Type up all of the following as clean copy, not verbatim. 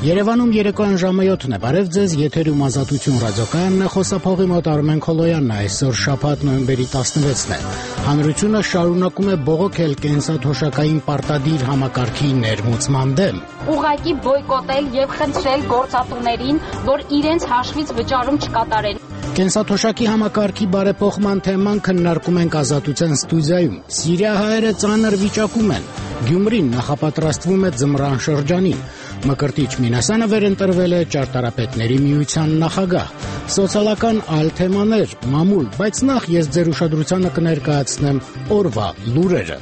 Երևանում երեկոյան ժամը 7-ն է, բարև ձեզ, եթերում Ազատություն ռադիոկայանն է, խոսափողի մոտ Արմեն Քոլոյանն է, այսօր շաբաթ նոյեմբերի 16-ն է։ Հանրությունը շարունակում է բողոքել կենսաթոշակային պարտադիր համակարգի ներմուծման դեմ։ Ուղղակի բոյկոտել եւ խնդրել գործատուներին, որ իրենց հաշվից վճարում չկատարեն։ Կենսաթոշակի համակարգի բարեփոխման թեման քննարկում ենք Ազատության ստուդիայում։ Սիրիահայերը ծանր վիճակում են։ Գյումրին նախապատրաստվում է ձմռան շրջանին։ Մկրտիչ Մինասյանը վերընտրվել է ճարտարապետների միության նախագահ։ Սոցիալական այլ թեմաներ, մամուլ, բայց նախ ես ձեր ուշադրությանը կներկայացնեմ օրվա լուրերը։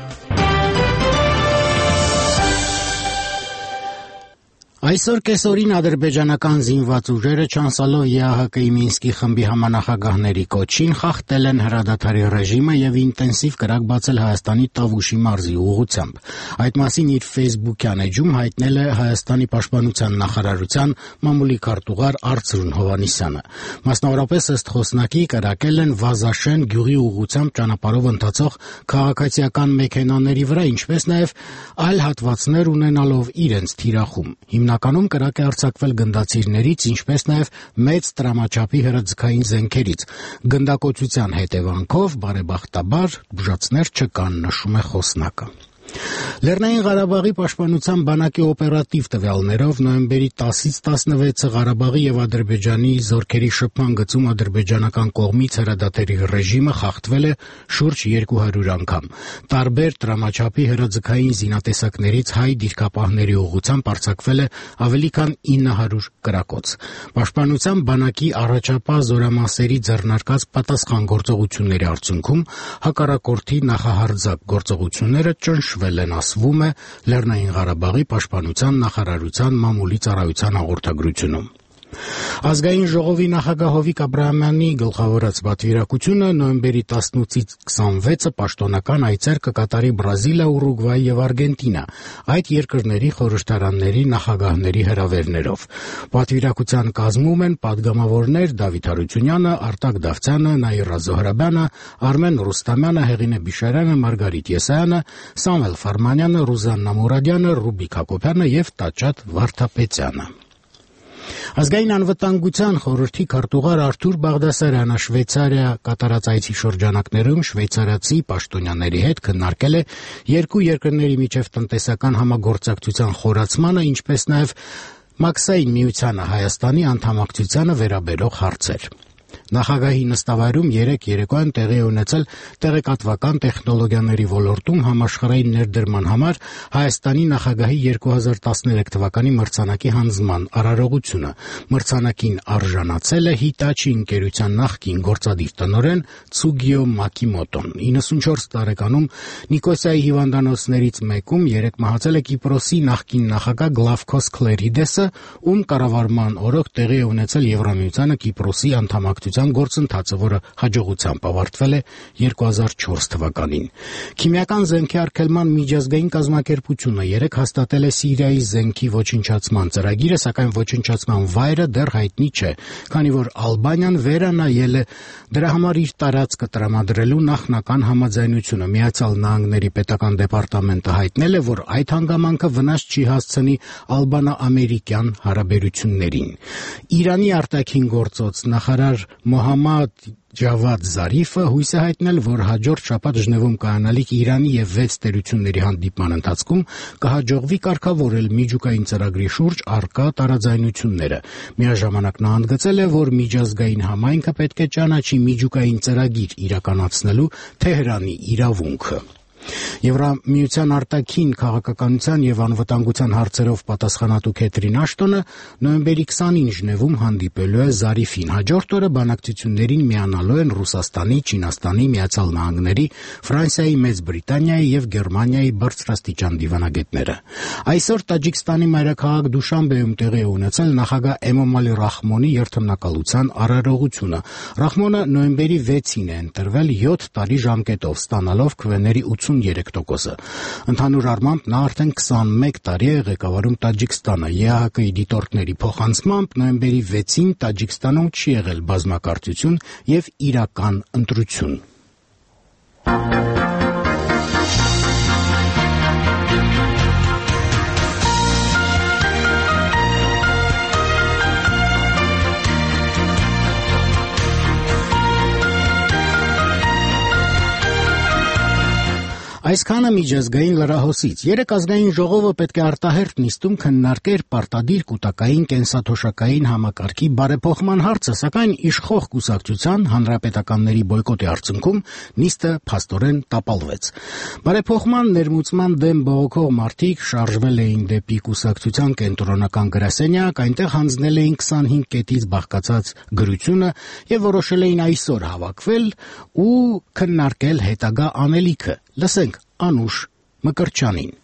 Այսօր կեսօրին ադրբեջանական զինված ուժերը չանցալով ԵԱՀԿ-ի Մինսկի խմբի համանախագահների կոչին խախտել են հրադադարի ռեժիմը եւ ինտենսիվ կրակ բացել Հայաստանի Տավուշի մարզի ուղղությամբ։ Այդ մասին իր Facebook-յան էջում հայտնել է Հայաստանի պաշտպանության նախարարության մամուլի քարտուղար Արծրուն Հովհաննիսյանը։ Մասնավորապես ըստ խոսնակի կրակել են Վազաշեն գյուղի ուղղությամբ ճանապարհով ընթացող քաղաքացիական մեքենաների վրա, ինչպես նաեւ այլ հատվածներ ունենալով իրենց թիրախում։ Հիմնականում կրակ է արձակվել գնդացիրներից, ինչպես նաև մեծ տրամաչափի հրաձգային զենքերից։ Գնդակոծության հետևանքով բարեբախտաբար բուժածներ չկան, նշում է խոսնակը։ Լեռնային Ղարաբաղի պաշտպանության բանակի օպերատիվ տվյալներով նոյեմբերի 10-ից 16-ը Ղարաբաղի եւ Ադրբեջանի զորքերի շփման գծում ադրբեջանական կողմից հրադադարի ռեժիմը խախտվել է շուրջ 200 անգամ։ Տարբեր տրամաչափի հրաձգային զինատեսակներից հայ դիրքապահների ուղղությամբ արձակվել է ավելի քան 900 կրակոց։ Պաշտպանության բանակի առաջապահ զորամասերի ձեռնարկած պատասխան գործողությունների արդյունքում հակառակորդի նախահարձակ գործողությունները ճնշվել են, ասվում է Լեռնային Ղարաբաղի պաշտպանության նախարարության մամուլի ծառայության հաղորդագրությունում։ Ազգային ժողովի նախագահ Հովիկ Աբրահամյանի գլխավորած պատվիրակությունը նոյեմբերի 18-ից 26-ը պաշտոնական այցեր կկատարի Բրազիլիա, Ուրուգվայ եւ Արգենտինա, այդ երկրների խորհրդարանների նախագահների հրավերներով։ Պատվիրակության կազմում են պատգամավորներ Դավիթ Հարությունյանը, Արտակ Դավթյանը, Նաիրա Զոհրաբյանը, Արմեն Ռուստամյանը, Հեղինե Բիշարյանը, Մարգարիտ Եսայանը, Սամվել Ֆարմանյանը, Ռուզաննա Մուրադյանը, Ռուբիկ Հակոբյանը եւ Տաճատ Վարդապետյանը։ Ազգային անվտանգության խորհրդի քարտուղար Արթուր Բաղդասարյանը Շվեյցարիա կատարած այցի շրջանակներում շվեյցարացի պաշտոնյաների հետ քննարկել է երկու երկրների միջև տնտեսական համագործակցության խորացմանը, ինչպես նաև Մաքսային միությանը Հայաստանի անդամակցությանը վերաբերող հարցեր։ Նախագահի նստավայրում երեկոյան տեղի ունեցել տեղեկատվական տեխնոլոգիաների ոլորտում համաշխարհային ներդրման համար Հայաստանի նախագահի 2013 թվականի մրցանակի հանձնման արարողությունը։ Մրցանակին արժանացել է Հիտաչի ընկերության նախկին գործադիր տնօրեն Ցուգիո Մակիմոտոն։ 94 տարեկանում Նիկոսիայի հիվանդանոցներից մեկում երեկ մահացել է Կիպրոսի նախկին նախագահ Գլավքոս Քլերիդեսը, ում կառավարման օրոք տեղի է ունեցել Եվրամիությանը Կիպրոսի անդամակցության գործընթացը, որը հաջողությամբ ավարտվել է 2004 թվականին։ Քիմիական զենքի արգելման միջազգային կազմակերպությունը երեկ հաստատել է Սիրիայի զենքի ոչնչացման ծրագիրը, սակայն ոչնչացման վայրը դեռ հայտնի չէ, քանի որ Ալբանիան վերանայել է դրա համար իր տարածքը տրամադրելու նախնական համաձայնությունը։ Միացյալ Նահանգների պետական դեպարտամենտը հայտնել է, որ այդ հանգամանքը վնաս չի հասցնի ալբանա-ամերիկյան հարաբերություններին։ Իրանի արտաքին գործոց նախարար Մոհամմադ Ջավադ Զարիֆը հույս է հայտնել, որ հաջորդ շաբաթ Ժնևում կայանալիք Իրանի եւ 6 տերությունների հանդիպման ընթացքում կհաջողվի կարգավորել միջուկային ծրագրի շուրջ առկա տարաձայնությունները։ Միաժամանակ նա ընդգծել է, որ միջազգային համայնքը պետք է ճանաչի միջուկային ծրագիր իրականացնելու Թեհրանի իրավունքը։ Եվրամիության արտաքին քաղաքականության եւ անվտանգության հարցերով պատասխանատու Քեթրին Աշտոնը նոյեմբերի 20-ին Ժնևում հանդիպելու է Զարիֆին։ Հաջորդ օրը բանակցություններին միանալու են Ռուսաստանի, Չինաստանի, Միացյալ Նահանգների, Ֆրանսիայի, Մեծ Բրիտանիայի եւ Գերմանիայի բարձրաստիճան դիվանագետները։ Այսօր Տաջիկստանի մայրաքաղաք Դուշանբեում տեղի է ունեցել նախագահ Էմոմալի Ռախմոնի երթմնակալության արարողությունը։ Ռախմոնը նոյեմբերի 6-ին է ընտրվել 7 տարի ժամկետով, ստանալով քվեների 83%-ը։ Ընդհանուր առմամբ նա արդեն 21 տարի է ղեկավարում Տաջիկստանը։ ԵԱՀԿ-ի դիտորդների փոխանցմամբ նոյեմբերի 6-ին Տաջիկստանում չի եղել բազմակարծություն եւ իրական ընտրություն։ Այսքանը միջազգային լրահոսից։ Երեք ազգային ժողովը պետք է արտահերթ նիստում քննարկեր պարտադիր կուտակային կենսաթոշակային համակարգի բարեփոխման հարցը, սակայն իշխող կուսակցության հանրապետականների բոյկոտի արդյունքում նիստը փաստորեն տապալվեց։ Բարեփոխման ներմուծման դեմ բողոքող մարդիկ շարժվել էին դեպի կուսակցության կենտրոնական գրասենյակ, այնտեղ հանձնել էին 25 կետից բաղկացած գրությունը եւ որոշել էին այսօր հավաքվել ու քննարկել հետագա անելիքը։ Լսենք Անուշ Մկրտչյանին։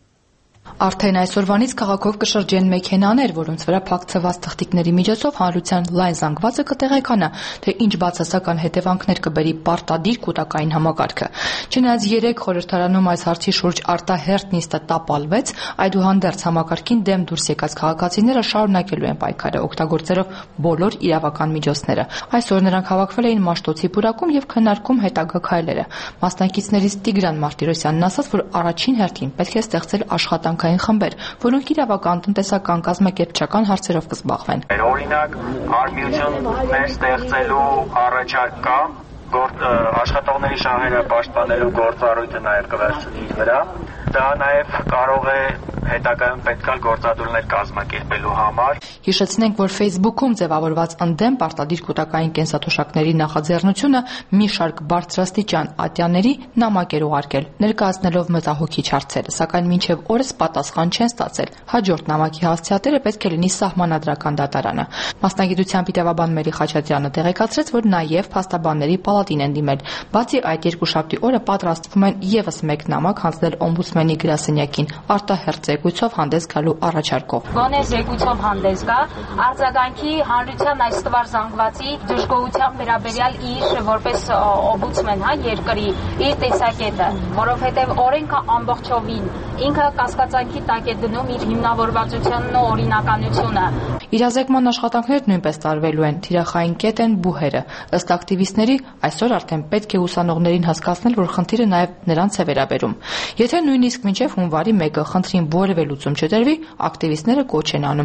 Արդեն այսօրվանից քաղաքով կշրջեն մեքենաներ, որոնց վրա փակցված թղթիկների միջոցով հանրության լայն զանգվածը կտեղեկանա, թե ինչ բացասական հետևանքներ կբերի պարտադիր կուտակային համակարգը։ Չնայած 3 խորհրդարանում այս հարցի շուրջ արտահերթ նիստը տապալվեց, այդուհանդերձ համակարգին դեմ դուրս եկած քաղաքացիները շարունակելու են պայքարը, օգտագործելով բոլոր իրավական միջոցները։ Այսօր նրանք հավաքվել էին Մաշտոցի պուրակում եւ քննարկում հետագա քայլերը։ Մասնակիցներից Տիգրան Մարտիրոսյանն ասաց, որ առաջին հերթին պետք է ստեղծել աշխատանքային խմբեր, որոնք իրավական, տնտեսական, կազմակերպչական հարցերով կզբաղվեն։ Օրինակ, արմիություններ ստեղծելու առաջարկ կա, աշխատողների շահերը պաշտպանելու գործառույթը նաև կվերցնի իր վրա։ Դա նաև կարող է հետագայում պետքալ գործադուլներ կազմակերպելու համար։ Հիշեցնենք, որ Facebook-ում ձևավորված ընդդեմ պարտադիր կուտակային կենսաթոշակների նախաձեռնությունը մի շարք բարձրաստիճան ատյանների նամակ էր ուղարկել, ներկայացնելով մտահոգիչ հարցեր, սակայն մինչև օրս պատասխան չեն ստացել։ Հաջորդ նամակի հասցեատերը պետք է լինի Սահմանադրական դատարանը։ Մասնագիտությամբ իրավաբան Մերի Խաչատրյանը տեղեկացրեց, որ նաև փաստաբանների պալատին են դիմել։ Բացի այդ, երկուշաբթի օրը պատրաստվում են եւս մեկ նամակ հանձնել օմբուդսմենի գրասենյակին արտահերթ զեկույցով հանդես գալու առաջարկով։ Գոնե զեկույցով հանդես գա, արձագանքի հանրության այս տվար զանգվածի դժգոհության վերաբերյալ իր որպես օմբուդսմեն, երկրի իր տեսակետը, որովհետև օրենքը ամբողջովին ինքը կասկածանքի տակ է դնում իր հիմնավորվածությունն ու օրինականությունը։ Իրազեկման աշխատանքները նույնպես տարվելու են, թիրախային կետ են բուհերը։ Ըստ ակտիվիստների, այսօր արդեն պետք է ուսանողներին հասկացնել, որ խնդիրը նաև նրանց է վերաբերում։ Եթե նույնիսկ մինչև հունվարի 1-ը խնդրին որևէ լուծում չտրվի, ակտիվիստները կոչ են անում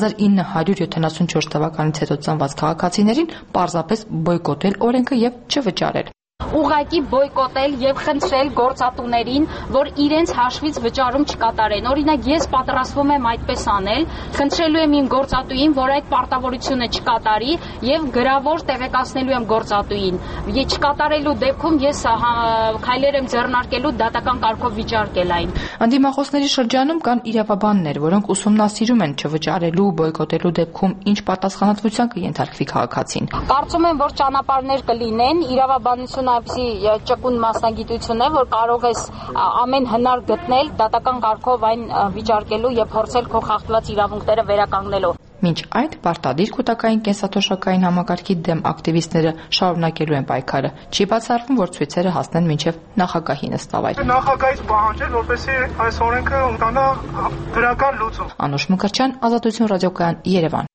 1974 թվականից հետո ծնված քաղաքացիներին պարզապես բոյկոտել օրենքը եւ չվճարել։ Ուղղակի բոյկոտել եւ խնդրել գործատուներին, որ իրենց հաշվից վճարում չկատարեն։ Օրինակ, ես պատրաստվում եմ այդպես անել, խնդրելու եմ իմ գործատուին, որ այդ պարտավորությունը չկատարի եւ գրավոր տեղեկացնելու եմ գործատուին։ Չկատարելու դեպքում ես քայլեր եմ ձեռնարկելու դատական կարգով վիճարկել այն։ Անդիմախոսների շրջանում կան իրավաբաններ, որոնք ուսումնասիրում են չվճարելու, բոյկոտելու դեպքում ինչ պատասխանատվության կենթարկվի քաղաքացին։ Կարծում եմ, որ ճանապարհներ կլինեն, իրավաբանությունը այնպիսի ճկուն մասնագիտություն է, որ կարող ես ամեն հնար գտնել դատական կարգով այն վիճարկելու եւ փորձել քո խախտված իրավունքները վերականգնելու։ Մինչ այդ պարտադիր կուտակային կենսաթոշակային համակարգի դեմ ակտիվիստները շարունակելու են պայքարը։ Չի բացառվում, որ ցույցերը հասնեն մինչև նախագահի նստավայր։ Նախագահից պահանջել, որպեսզի այս օրենքը ունենա դրական լուծում։ Անուշ Մկրտչյան, Ազատություն ռադիոկայան, Երևան։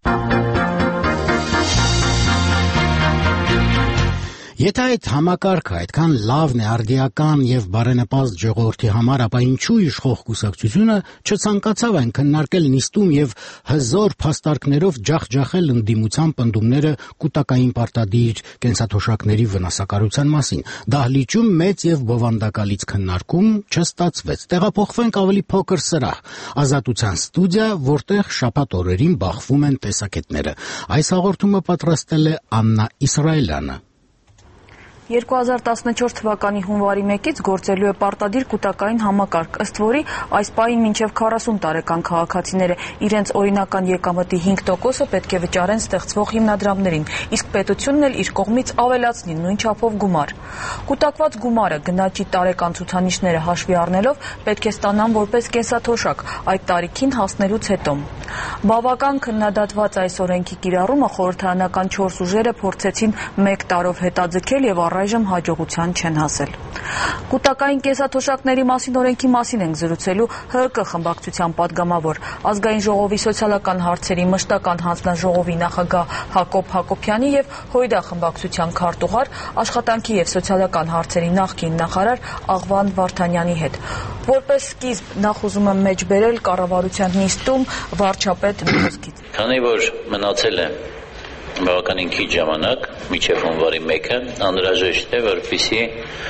Եթե այդ համակարգը այդքան լավն է արդիական եւ բարենպաստ ժողովրդի համար, ապա ինչու իշխող կուսակցությունը չցանկացավ այն քննարկել նիստում եւ հզոր փաստարկներով ջախջախել ընդդիմության պնդումները կուտակային պարտադիր կենսաթոշակների վնասակարության մասին։ Դահլիճում մեծ եւ բովանդակալից քննարկում չստացվեց։ Տեղափոխվենք ավելի փոքր սրահ, Ազատության ստուդիա, որտեղ շաբաթ օրերին բախվում են տեսակետները։ Այս հաղորդումը պատրաստել է Աննա Իսրայելյանը։ 2014 թվականի հունվարի 1-ից գործելու է պարտադիր կուտակային համակարգ, ըստ որի այս պահին մինչև 40 տարեկան քաղաքացիները իրենց օրինական եկամտի 5%-ը պետք է վճարեն ստեղծվող հիմնադրամներին, իսկ պետությունն էլ իր կողմից ավելացնի նույն չափով գումար։ Կուտակված գումարը գնաճի տարեկան ցուցանիշները հաշվի առնելով պետք է ստանան որպես կենսաթոշակ այդ տարիքին հասնելուց հետո։ Բավական քննադատված այս օրենքի կիրառումը խորհրդարանական 4 ուժերը փորձեցին 1 տարով հետաձգել եւ առայժմ հաջողության չեն հասել։ Կուտակային կենսաթոշակների մասին օրենքի մասին ենք զրուցելու ՀԿ խմբակցության падգամավոր, Ազգային ժողովի սոցիալական հարցերի մշտական հանձնաժողովի նախագահ Հակոբ Հակոբյանի եւ ՀՅԴ խմբակցության քարտուղար, աշխատանքի եւ սոցիալական հարցերի նախկին նախարար Աղվան Վարդանյանի հետ։ Որպես սկիզբ նախ ուզում եմ մեջ բերել կառավարության նիստում վարչապետ Մոսկից։ Քանի որ մնացել է բավականին քիչ ժամանակ, մինչև հունվարի 1-ը, անհրաժեշտ է, որպեսզի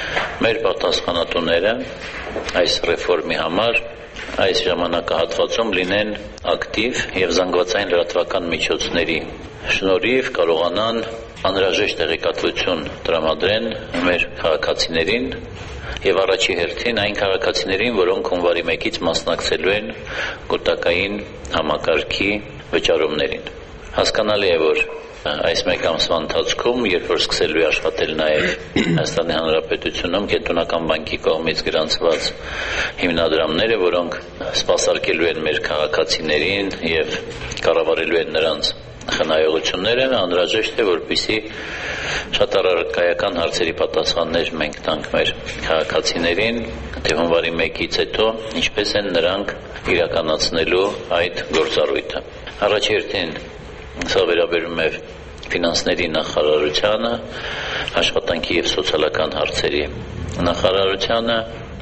մեր պատասխանատուները այս ռեֆորմի համար այս ժամանակահատվածում լինեն ակտիվ եւ զանգվածային լրատվական միջոցների շնորհիվ կարողանան անհրաժեշտ տեղեկատվություն տրամադրեն մեր քաղաքացիներին եւ առաջի հերթին այն քաղաքացիներին, որոնք հունվարի 1-ից մասնակցելու են կուտակային համակարգի վճարումներին։ Հասկանալի է, որ այս մեկ ամսվա ընթացքում, երբ որ սկսելու է աշխատել նաև Հայաստանի Հանրապետությունում Կենտրոնական բանկի կողմից գրանցված հիմնադրամները, որոնք սպասարկելու են մեր քաղաքացիներին եւ կառավարելու են նրանց խնայողությունները, անհրաժեշտ է, որպեսզի շատ առարկայական հարցերի պատասխաններ մենք տանք մեր քաղաքացիներին, թե հունվարի 1-ից հետո ինչպես են նրանք իրականացնելու այդ գործառույթը։ Առաջի հերթին սա վերաբերում է ֆինանսների նախարարությանը, աշխատանքի եւ սոցիալական հարցերի նախարարությանը,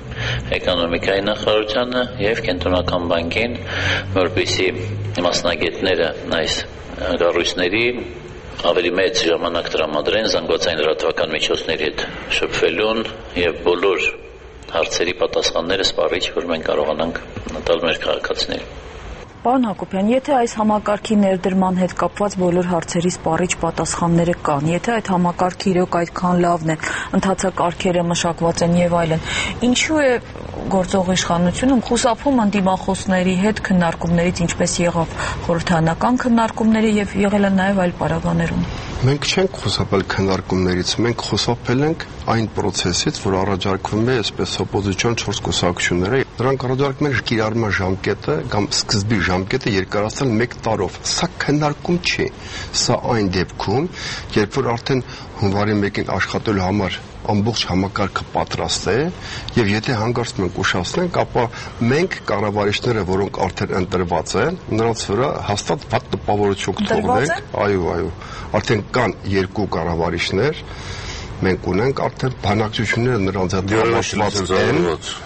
էկոնոմիկայի նախարարությանը եւ Կենտրոնական բանկին, որպեսզի մասնագետները այս կառույցների ավելի մեծ ժամանակ տրամադրեն զանգվածային լրատվական միջոցների հետ շփվելուն եւ բոլոր հարցերի պատասխանները սպառիչ, որ մենք կարողանանք տալ մեր քաղաքացիներին։ Պարոն Հակոբյան, եթե այս համակարգի ներդրման հետ կապված բոլոր հարցերի սպառիչ պատասխանները կան, եթե այդ համակարգը իրոք այդքան լավն է, ընթացակարգերը մշակված են եւ այլն, ինչու է գործող իշխանությունում խուսափում ընդդիմախոսների հետ քննարկումներից, ինչպես եղավ խորհրդարանական քննարկումների եւ եղել է նաեւ այլ պարագաներում։ Մենք չենք խուսափել քննարկումներից, մենք խուսափել ենք այն process-ից, որ առաջարկվում է այսպես օպոզիցիոն 4 կուսակցությունները, նրանք առաջարկում են կիրառման ժամկետը կամ սկզբի ժամկետը երկարացնել 1 տարով։ Սա քննարկում չի։ Սա այն դեպքում, երբ որ արդեն հունվարի 1-ին աշխատելու համար ամբողջ համակարգը պատրաստ է եւ եթե հանգարց մենք ուշացնենք, ապա մենք կառավարիչները, որոնք արդեն ընտրված են, նրանց վրա հաստատ վատ տպավորություն կթողնենք։ Այո, արդեն կան 2 կառավարիչներ, մենք ունենք արդեն բանակցությունները նրանց հետ ավարտված են։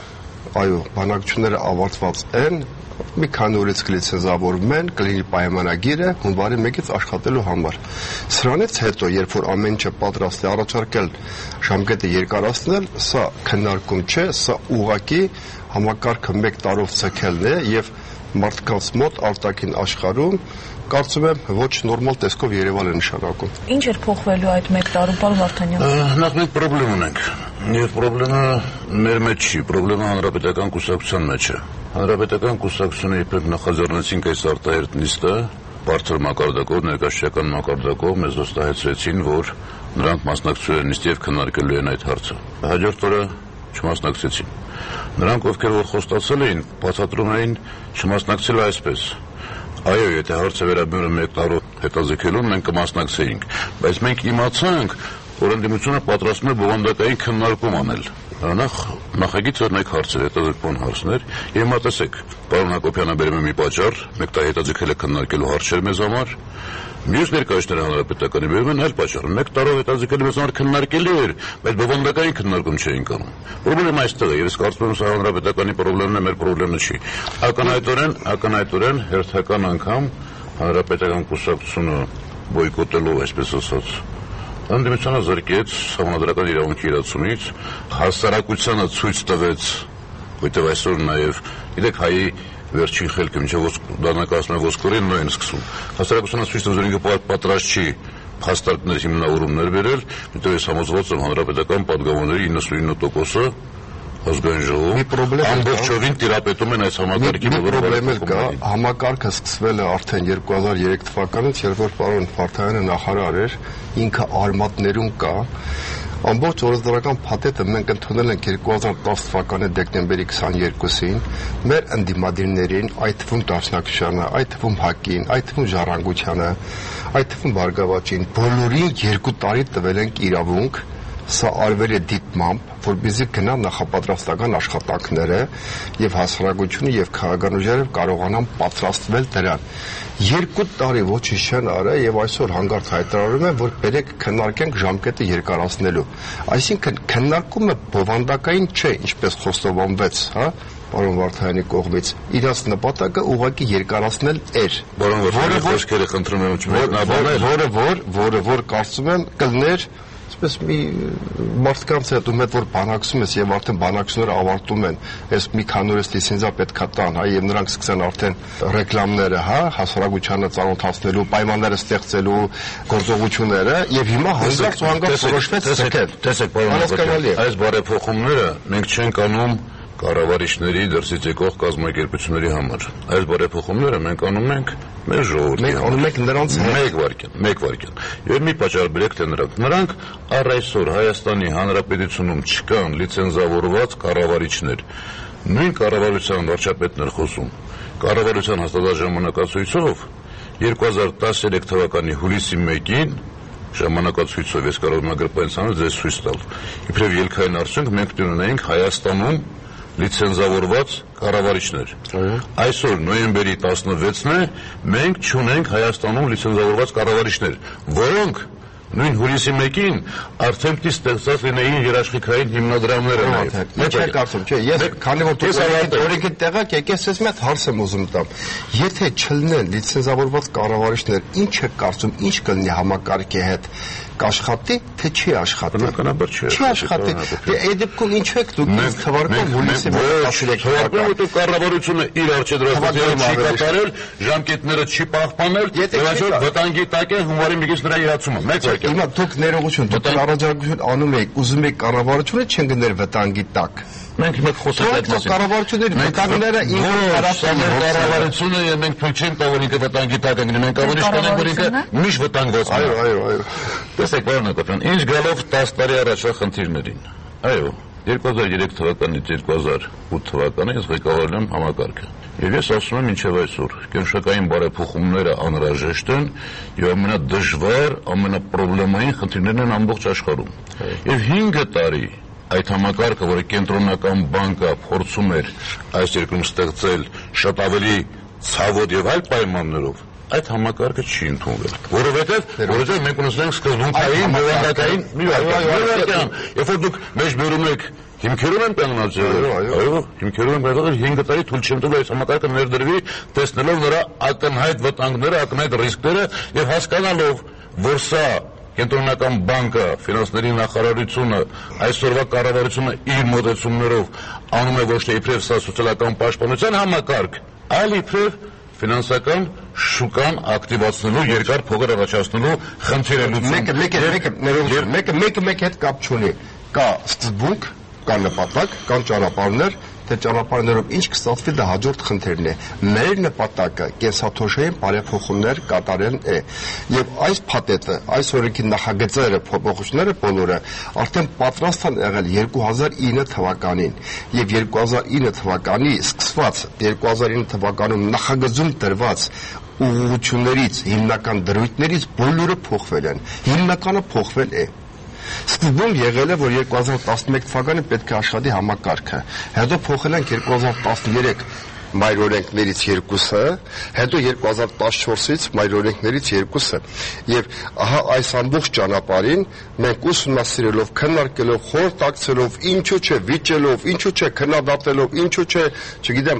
Այո, բանակցությունները ավարտված են։ Մի քանի օրից կլիցենզավորվում են, կլինի պայմանագիրը հունվարի 1-ից աշխատելու համար։ Սրանից հետո, երբ որ ամեն ինչը պատրաստ է, առաջարկել ժամկետը երկարացնել, սա քննարկում չէ, սա ուղղակի համակարգը 1 տարով ցկելն է եւ մարդկանց մոտ արտաքին աշխարհում կարծում եմ ոչ նորմալ տեսքով Երևան է նշանակում։ Ինչ էր փոխվելու այդ 1 տարում, պարոն Վարդանյան։ Նախ մենք խնդրեմ ունենք։ Եվ խնդրեմը մեր մեջ չի, խնդրեմը հանրապետական կուսակցության մեջ է։ Հանրապետական կուսակցությունը իբր նախաձեռնեցինք այս արտահերտ նիստը, բարձր մակարդակով, ներկայացական մակարդակով մեզ վստահեցրեցին, որ նրանք մասնակցելու են նիստի եւ քննարկելու են այդ հարցը։ Հաջորդ օրը չմասնակցեցին։ Նրանք, ովքեր որ խոստացել էին, բացատրում էին չմասնակցել այսպես։ Այո, եթե հարցը վերաբերում է 1 տարով հետաձգելուն, մենք կմասնակցեինք, բայց մենք իմացանք, որ ընդդիմությունը պատրաստվում է բովանդակային քննարկում անել։ Նախագիծը մեկ հարց էր, հետաձգման հարցներ, եւ հիմա տեսեք, պարոն Հակոբյանը բերում է մի պատճառ, մեկ դա հետաձգել է քննարկելու հարցեր մեզ համար, մյուս ներկայացները հանրապետականի բերում են այլ պատճառ, 1 տարով հետաձգել մեզ համար քննարկելու էր, բայց բովանդակային քննարկում չէին կանում։ Պրոբլեմը այստեղ է, եւ ես կարծում եմ սա հանրապետականի պրոբլեմն է, մեր պրոբլեմը չի։ Ակնհայտորեն հերթական անգամ հանրապետական կուսակցությունը բոյկոտելով, այսպես ասած, ընդդիմությունը զրկեց համանդրական իրավունքի իրացումից, հասարակությանը ցույց տվեց, որտեղ այսօր նաև, գիտեք, հայի վերջին խելքը, մինչև դառնակացնում է ոսկորին նույն սկսում։ Հասարակությանը ցույց տվեց, որ ինքը պատրաստ չի փաստարկներ հիմնավորումներ բերել, որտեղ ես համոզված եմ հանրապետական պատգամավորների 99%-ը ազգային ժողովում ամբողջովին տիրապետում են այս համակարգի բոլոր կա, համակարգը սկսվել է արդեն 2003 թվականից, երբ որ պարոն Վարդանյանը նախարար էր, ինքը արմատներում կա, ամբողջ օրենսդրական փաթեթը մենք ընդունել ենք 2010 թվականի դեկտեմբերի 22-ին, մեր ընդդիմադիրներին, այդ թվում Դաշնակցությանը, այդ թվում ՀԱԿ-ին, այդ թվում Ժառանգությանը, այդ թվում Բարգավաճին, բոլորին 2 տարի տվել ենք իրավունք, սա արվել է դիտմամբ, որպեսզի գնա նախապատրաստական աշխատանքները եւ հասարակությունը եւ քաղաքականուժերը կարողանան պատրաստվել դրան։ 2 տարի ոչինչ չեն արել եւ այսօր հանգարց հայտարարում են, որ բերեք քննարկենք ժամկետը երկարացնելու։ Այսինքն քննարկումը բովանդակային չէ, ինչպես խոստովանվեց, հա, պարոն Վարդայանի կողմից իրաց նպատակը ուղղակի երկարացնել էր, որը խոսքերը խնդրում եմ չմետնաբանել, որը կարծում եմ կլներ այսպես մի մարդկանց հետ ում հետ որ բանակցում ես եւ արդեն բանակցությունները ավարտում են, այս մի քանի օրից լիցենզիա պետքա տան, հա, եւ նրանք սկսեն արդեն ռեկլամները, հա, հասարակությանը ծանոթացնելու, պայմանները ստեղծելու գործողությունները եւ հիմա հանգարց ու հանգարց որոշվեց ցկել։ Տեսեք, պարոն, այս բարեփոխումները մենք չենք անում կառավարիչների դրսից եկող կազմակերպությունների համար։ Այս բարեփոխումները մենք անում ենք մեր ժողովրդի համար։ Մենք անում ենք նրանց մեկ վարքյան։ Եվ մի պատճառ բերեք թե նրանք առ այսօր Հայաստանի Հանրապետությունում չկան լիցենզավորված կառավարիչներ։ Նույն կառավարության վարչապետն էր խոսում։ Կառավարության հաստատած ժամանակացույցով 2013 թվականի հուլիսի 1-ին ժամանակացույցով ես կարող եմ agripensանը ձեզ ցույց տալ։ Իբրև ելքային արդյունք մենք ունենք Հայաստանում լիցենզավորված կառավարիչներ։ Այսօր նոյեմբերի 16-ն է, մենք չունենք Հայաստանում լիցենզավորված կառավարիչներ, որոնք նույն հուլիսի 1-ին արդեն պիտի ստեղծած լինեին երաշխիքային հիմնադրամները նաև։ Ինչ եք կարծում, չէ, ես քանի որ դուք օրենքի տեղակ եկես, ես մի հատ հարց եմ ուզում տամ։ Եթե չլինեն լիցենզավորված կառավարիչներ, ինչ եք կարծում, ինչ կլինի համակարգի հետ։ Կաշխատի, թե չի աշխատի։ Բնականաբար չի աշխատի։ Այդ դեպքում ինչ եք դուք թվարկում հուլիսի 13-ին կառավարությունը իր արժեդրաստիճանը չի կատարել, ժամկետները չի պահպանել, եւ այսօր վտանգի տակ է հունվարի 1-ից նրա իրացումը։ Մեկ վայր։ Հիմա դուք ներողություն, դուք առաջարկություն անում եք, ուզում եք կառավարությունը չընկներ վտանգի տակ։ Մենք մեկ խոսենք այդ մասին։ Կառավարությունների վտանգները կառավարությունը մենք չենք տալու ինքը վտանգի տակ ընկնի, մենք ավելի շնորհենք որ ինքը միշտ վտանգված է։ Այո։ Տեսեք, պարոն Հակոբյան, ինչ գալով 10 տարի առաջվա խնդիրներին։ Այո, 2003 թվականից 2008 թվականին ես ղեկավարել եմ համակարգը։ Եվ ես ասում եմ մինչև այսօր, կենսական բարեփոխումները անհրաժեշտ են եւ ամենադժվար, ամենապրոբլեմային խնդիրներն են ամբողջ աշխարհում։ Եվ 5 տարի այդ համակարգը, որը կենտրոնական բանկը փորձում էր այս երկրում ստեղծել շատ ավելի ցավոտ եւ այլ պայմաններով, այդ համակարգը չի ընդունվել, որովհետև մենք ունեցել ենք սկզբունքային, բովանդակային, երբ որ դուք մեջ բերում եք հիմքերում են կանգնած եղել, այո, հիմքերում են եղել 5 տարի թույլ չեմ տվել այս համակարգը ներդրվի, տեսնելով նրա ակնհայտ վտանգները, ակնհայտ ռիսկները եւ հասկանալով, որ սա կենտրոնական բանկը, ֆինանսների նախարարությունը, այսօրվա կառավարությունը իր մոտեցումներով անում է ոչ թե իբրև սա սոցիալական պաշտպանության համակարգ, այլ իբրև ֆինանսական շուկան ակտիվացնելու, երկար փողեր առաջացնելու խնդիր է լուծում։ Մեկը հետ կապ չունի։ Կա սկզբունք, կա նպատակ, կան ճանապարհներ, թե ճանապարհներով ինչ կստացվի դա հաջորդ խնդիրն է։ Մեր նպատակը կենսաթոշային բարեփոխումներ կատարելն է։ Եվ այս փաթեթը, այս օրենքի նախագծերը, փոփոխությունները բոլորը արդեն պատրաստ են եղել 2009 թվականին։ Եվ 2009 թվականի սկսված 2009 թվականում նախագծում դրված ուղղություններից, հիմնական դրույթներից բոլորը փոխվել են։ Հիմնականը փոխվել է։ Սկզբում եղել է, որ 2011 թվականին պետք է աշխատի համակարգը, հետո փոխել են 2013 մայր օրենքներից 2-ը, հետո 2014-ից մայր օրենքներից 2-ը, եւ ահա այս ամբողջ ճանապարհին մենք ուսումնասիրելով, քննարկելով, խորհրդակցելով, ինչու՞ չէ վիճելով, ինչու՞ չէ քննադատելով, ինչու՞ չէ, չգիտեմ,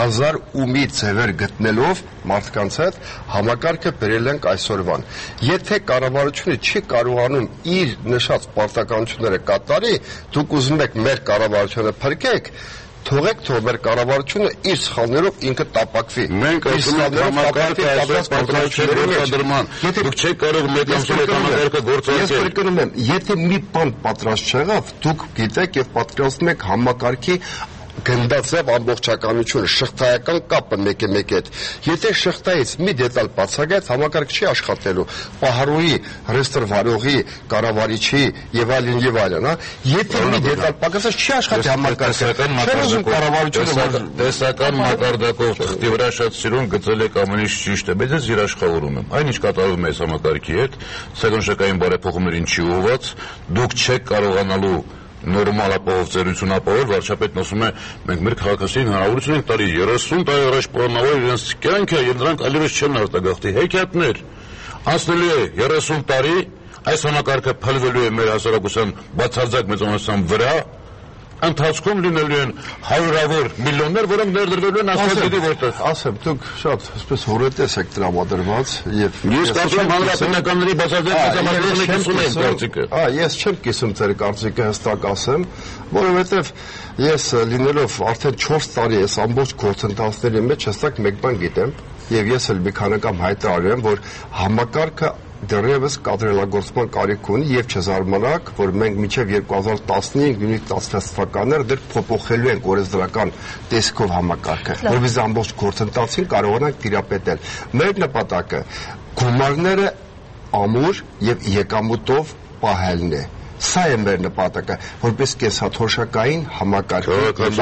1000 ձևեր գտնելով մարդկանց հետ համակարգը բերել ենք այսօրվան։ Եթե կառավարությունը չի կարողանում իր նշած պարտականությունները կատարի, դուք ուզում եք մեր կառավարությունը փրկեք, թողեք թող մեր կառավարությունը իր սխալներով ինքը տապակվի։ Մենք ասում ենք համակարգը այսպես պատրաստման։ Դուք չեք կարող մեկ ամսով այդ համակարգը գործարկել։ Ես կրկնում եմ, եթե մի բան պատրաստ չեղավ, դուք գիտեք եւ պատկերացնում եք համակարգի գնդացավ ամբողջականությունը, շղթայական կապը մեկ հետ։ Եթե շղթայից մի դետալ բացակայած, համակարգ չի աշխատելու։ Պահարոյի, ռեստր վարողի, կառավարիչի եւ այլն, հա։ Եթե մի դետալ պակասած չի աշխատի համակարգը։ Տեսական մակարդակով թղթի վրա շատ սիրուն գծել եք ամեն ինչ ճիշտ է, բայց ես երաշխավորում եմ։ Այն ինչ կատարվում է այս համակարգի հետ, սեգոնշակային բարեփոխումներին չի ուղղված, դուք չեք կարողանալու նորմալ ապահովություն ապահովել, վարչապետն ասում է, մենք մեր քաղաքացիներին հնարավորություն ենք տալի 30 տարի առաջ պլանավորել իրենց կյանքը եւ նրանք այլևս չեն արտագաղթի։ Հեքիաթներ, անցնելու է 30 տարի, այս համակարգը փլվելու է մեր հասարակության բացարձակ մեծամասնության վրա, ընթացքում լինելու են հարյուրավոր միլիոններ, որոնք ներդրվելու են ասֆալտի որտեղ։ Ասեմ, դուք շատ այսպես հորետես եք տրամադրված եւ ես կարծում եմ հանրապետականների բացատրության կարծիքը։ Ես չեմ կիսում ձեր կարծիքը, հստակ ասեմ, որովհետեւ ես լինելով արդեն 4 տարի այս ամբողջ գործընթացների մեջ հստակ մեկ բան գիտեմ եւ ես էլ մի քանի անգամ հայտարարել եմ, որ համակարգը դեռևս կադրելագործման կարիք ունի եւ չզարմանաք, որ մենք մինչեւ 2015-16 թվականներ դեռ փոփոխելու ենք օրենսդրական տեսքով համակարգը, որովհետեւ ամբողջ գործընթացին կարողանանք տիրապետել։ Մեր նպատակը գումարները ամուր եւ եկամուտով պահելն է։ Սա է մեր նպատակը, որպես կենսաթոշակային համակարգ։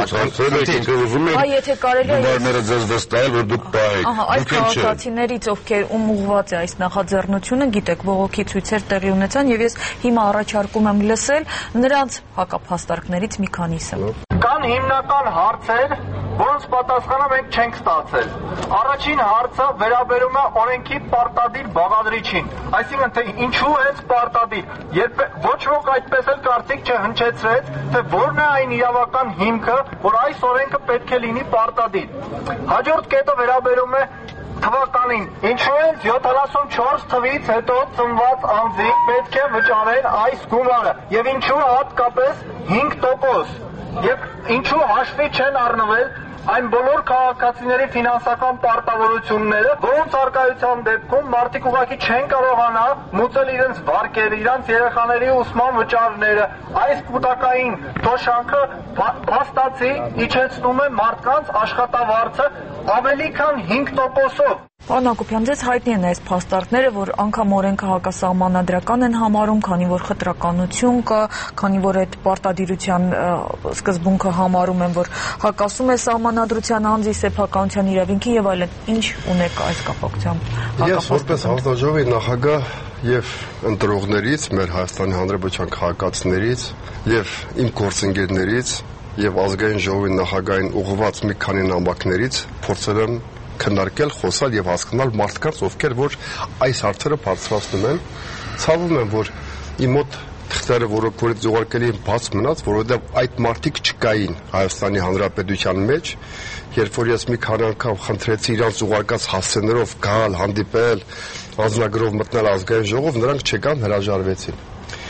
Եթե կարելի է գումարները ձեզ վստահել, որ դուք պահեք։ Այս քաղաքացիներից, ովքեր ում ուղղված է այս նախաձեռնությունը, գիտեք, բողոքի ցույցեր տեղի ունեցան եւ ես հիմա առաջարկում եմ լսել նրանց հակափաստարկներից մի քանիսը։ Կան հիմնական հարցեր, որոնց պատասխանը մենք չենք ստացել։ Առաջին հարցը վերաբերում է օրենքի պարտադիր բաղադրիչին, այսինքն թե ինչու հենց պարտադիր, երբ ոչ ոք այդպես էլ կարծիք չհնչեցրեց, թե որն է այն իրավական հիմքը, որ այս օրենքը պետք է լինի պարտադիր։ Հաջորդ կետը վերաբերում է թվականին, ինչու են 74 թվից հետո ծնված անձի պետք է վճարեն այս գումարը եւ ինչու հատկապես 5%, եւ ինչու հաշվի չեն առնվել այն բոլոր քաղաքացիների ֆինանսական պարտավորությունները, որոնց արկայության դեպքում մարդիկ ուղղակի չեն կարողանա մուծել իրենց վարկերը, իրենց երեխաների ուսման վճարները։ Այս կൂട്ടակային թոշանքը փաստացի իջեցնում է մարդկանց աշխատավարձը ավելի քան 5%-ով։ Պարոն Հակոբյան, ձեզ հայտնի են այս փաստարկները, որ անգամ օրենքը հակասահմանադրական են համարում, քանի որ խտրականություն կա, քանի որ այդ պարտադիրության սկզբունքը համարում են, որ հակասում է սահմանադրության անձի սեփականության իրավունքին եւ այլն։ Ինչ ունեք այս կապակցությամբ։ Ես որպես հանձնաժողովի նախագահ եւ ընտրողներից, մեր Հայաստանի Հանրապետության քաղաքացիներից եւ իմ գործընկերներից եւ ազգային ժողովի նախագահային ուղղված մի քանի նամակներից փորձել եմ քննարկել, խոսալ եւ հասկանալ մարդկանց, ովքեր որ այս հարցերը բարձրացնում են, ցավում եմ, որ իմ մոտ թղթերը, որոնք զուգարկելի են, բաց մնաց, որովհետեւ այդ մարդիկ չկային Հայաստանի Հանրապետության մեջ, երբ որ ես մի քանի անգամ խնդրեցի իրանց ուղարկած հասցեներով գալ, հանդիպել, անձնագրով մտնել ազգային ժողով, նրանք չեկան, հրաժարվեցին։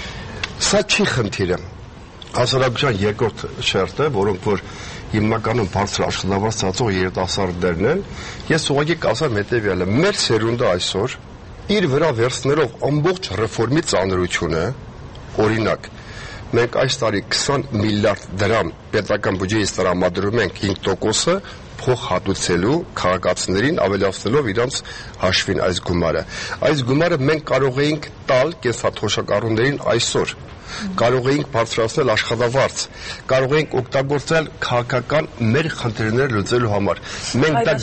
Սա չի խնդիրը։ Հասարակության երկրորդ շերտը, որոնք որ հիմնականում բարձր աշխատավարձ ստացող երիտասարդներն են, ես ուղղակի կասեմ հետևյալը. մեր սերունդը այսօր իր վրա վերցնելով ամբողջ ռեֆորմի ծանրությունը, օրինակ, մենք այս տարի 20 միլիարդ դրամ պետական բյուջեից տրամադրում ենք 5%-ը փող հատուցելու քաղաքացիներին, ավելացնելով իրանց հաշվին այս գումարը։ Այս գումարը մենք կարող էինք տալ կենսաթոշակառուներին այսօր, կարող էինք բարձրացնել աշխատավարձ, կարող էինք օգտագործել քաղաքական մեր խնդիրները լուծելու համար։ Մենք դա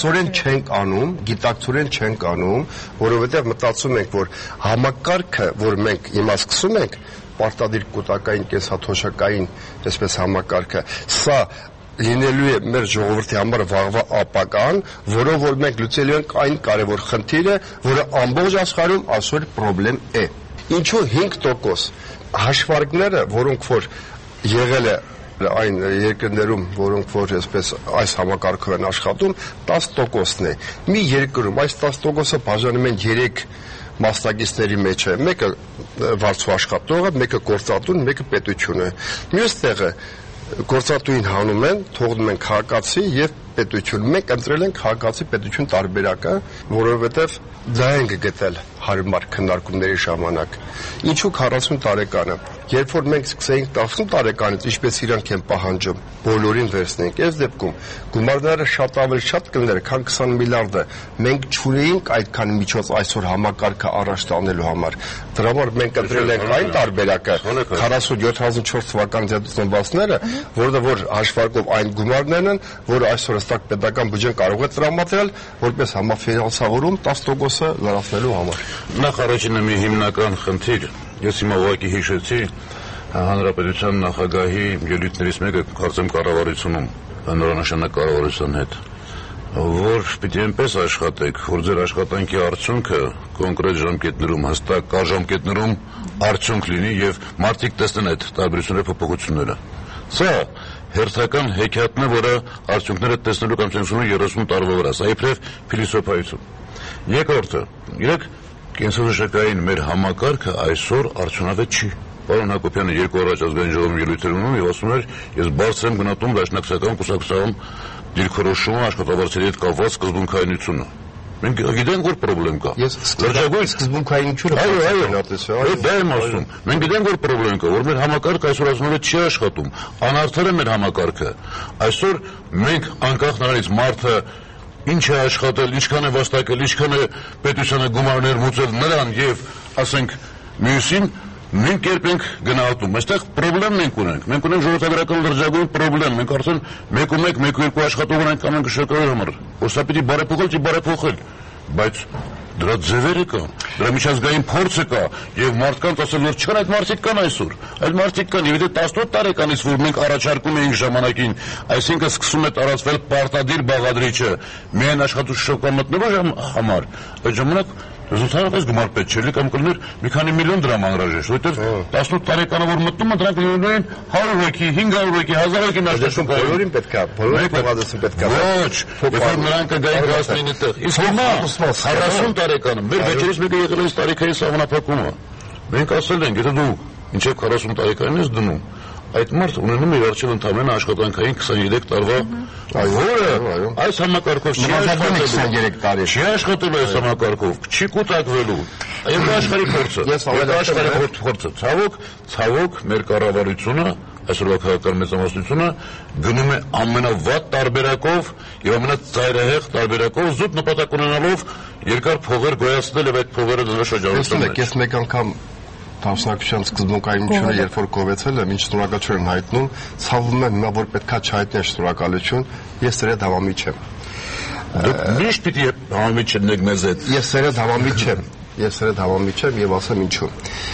գիտակցորեն չենք անում, որովհետև մտածում ենք, որ համակարգը, որ մենք հիմա սկսում ենք, պարտադիր կൂട്ടակային կենսաթոշակային, այսպես համակարգը, սա լինելու է մեր ժողովրդի համար վաղվա ապական, որով որ մենք լուծելու ենք այն կարևոր խնդիրը, որը ամբողջ աշխարհում այսօր խնդրեմ է։ Ինչու 5%? Հաշվարկները, որոնք որ եղել է այն երկրներում, որոնք որ այսպես այս համակարգով են աշխատում, 10%-ն է։ Մի երկրում այս 10%-ը բաժանում են 3 մասնակիցների մեջ է։ Մեկը վարձու աշխատողը, մեկը գործատուն, մեկը պետությունը։ Մյուս տեղը գործատուին հանում են, թողնում են քաղաքացի եւ պետություն։ Մենք ընտրել ենք քաղաքացի պետություն տարբերակը, որովհետեւ դա ենք գտել հարմար քննարկումների ժամանակ։ Ինչու 40 տարեկանը։ Երբ որ մենք սկսեինք 10 տարեկանից, ինչպես իրանք են պահանջում, բոլորին վերցնենք, այս դեպքում գումարները շատ ավելի շատ կլիներ, քան 20 միլիարդը։ Մենք չունեինք այդքան միջոց այսօր համակարգը առաջ տանելու համար։ Դրա համար մենք ընտրել ենք այն տարբերակը 40-74 թվականի ծնվածները, որտեղ որ հաշվարկով այն գումարներն են, որ այսօր հստակ պետական բյուջեն կարող է տրամադրել, որպես համաֆինանսավորում 10%-ը լրացնելու համար։ Նախ առաջինը մի հիմնական խնդիր, ես հիմա ուղղակի հիշեցի հանրապետության նախագահի ելույթներից մեկը կարծեմ կառավարությունում, նորանշանակ կառավարության հետ, որ պիտի այնպես աշխատեք, որ ձեր աշխատանքի արդյունքը կոնկրետ ժամկետներում, հստակ կար ժամկետներում արդյունք լինի եւ մարդիկ տեսնեն այդ տարբերությունները, փոփոխությունները։ Սա հերթական հեքիաթն է, որը արդյունքները տեսնելու կամ ցենզուրի 30 տարվա վրա, սա իբրև փիլիսոփայություն։ Երկրորդը, իրեք կենսաբժշկային մեր համակարգը այսօր արդյունավետ չի։ Պարոն Հակոբյանը երկու առաջ ազգային ժողովում ելույթ էր ունում եւ ասում էր, ես բարձր եմ գնահատում դաշնակցական կուսակցության դիրքորոշումը աշխատավարձերի հետ կապված սկզբունքայնությունը։ Մենք գիտենք, որ խնդրեմ կա։ Ես սկզբունքայինությունը այո, դա եմ ասում։ Մենք գիտենք, որ խնդրեմ կա, որ մեր համակարգը այսօր ասում չի աշխատում։ Անարդար է մեր համակարգը։ Այսօր մենք անկախ նրանից մարդը ինչ է աշխատել, ինչքան է վաստակել, ինչքան է պետությանը գումարներ մուծել նրան եւ, ասենք, մյուսին մենք կերպ ենք գնահատում։ Այստեղ խնդրեմ մենք ունենք ժողովրդագրական լրջագույն խնդրեմ։ Մենք արդեն 1-1, 1-2 աշխատող ենք կանենք շրջակայքի համար։ Որ սա պիտի բարեփոխել, չի բարեփոխել, բայց դրա ձևերը կան, դրա միջազգային փորձը կա եւ մարդկանց ասել որ չկան այդ մարդիկ կան այսօր։ Այդ մարդիկ կան եւ եթե 18 տարեկանից որ մենք առաջարկում էինք ժամանակին, այսինքն սկսում է տարածվել պարտադիր բաղադրիչը միայն աշխատուժական մտնելու համար, այդ ժամանակ Resultatı gumar petçeli կամ կլներ մի քանի միլիոն դրամ անհրաժեշտ, որովհետև 18 տարեկանը որ մտնում են դրանք լինեն 100 հոգի, 500 հոգի, 1000 հոգի աշխատում բոլորին պետք է, բոլորի կողմածին պետք է։ Ոչ, եթե նրանք կգային գաստրինի տեղ։ Իսկ հիմա 40 տարեկանը մեր վեճերից մեկը եղել է տարիքային սահմանափակումը։ Մենք ասել ենք, եթե դու մինչև 40 տարեկան ես դնում, այդ մարդը ունենում է վերջին ընդամենը աշխատանքային 23 տարվա որը այս համակարգով չի աշխատելու այս համակարգով չի կուտակվելու եւ աշխարհի փորձը ցավոք մեր կառավարությունը այսօրվա քաղաքական մեծամասնությունը գնում է ամենավատ տարբերակով եւ ամենածայրահեղ տարբերակով զուտ նպատակ ունենալով երկար փողեր գոյացնել եւ այդ փողերը դրա շրջանառության մեջ։ Ես մեկ անգամ Տասնակության սկզբունքայինությունը երբ որ կողեցել եմ, ինչ շնորհակալություն եմ հայտնում, ցավում եմ հիմա որ պետքա չհայտնել շնորհակալություն, ես սրեդ համամիջ եմ։ Դուք միշտ պիտի համամիջ եք մեզ հետ։ Ես սրեդ համամիջ եմ եւ ասեմ ինչու։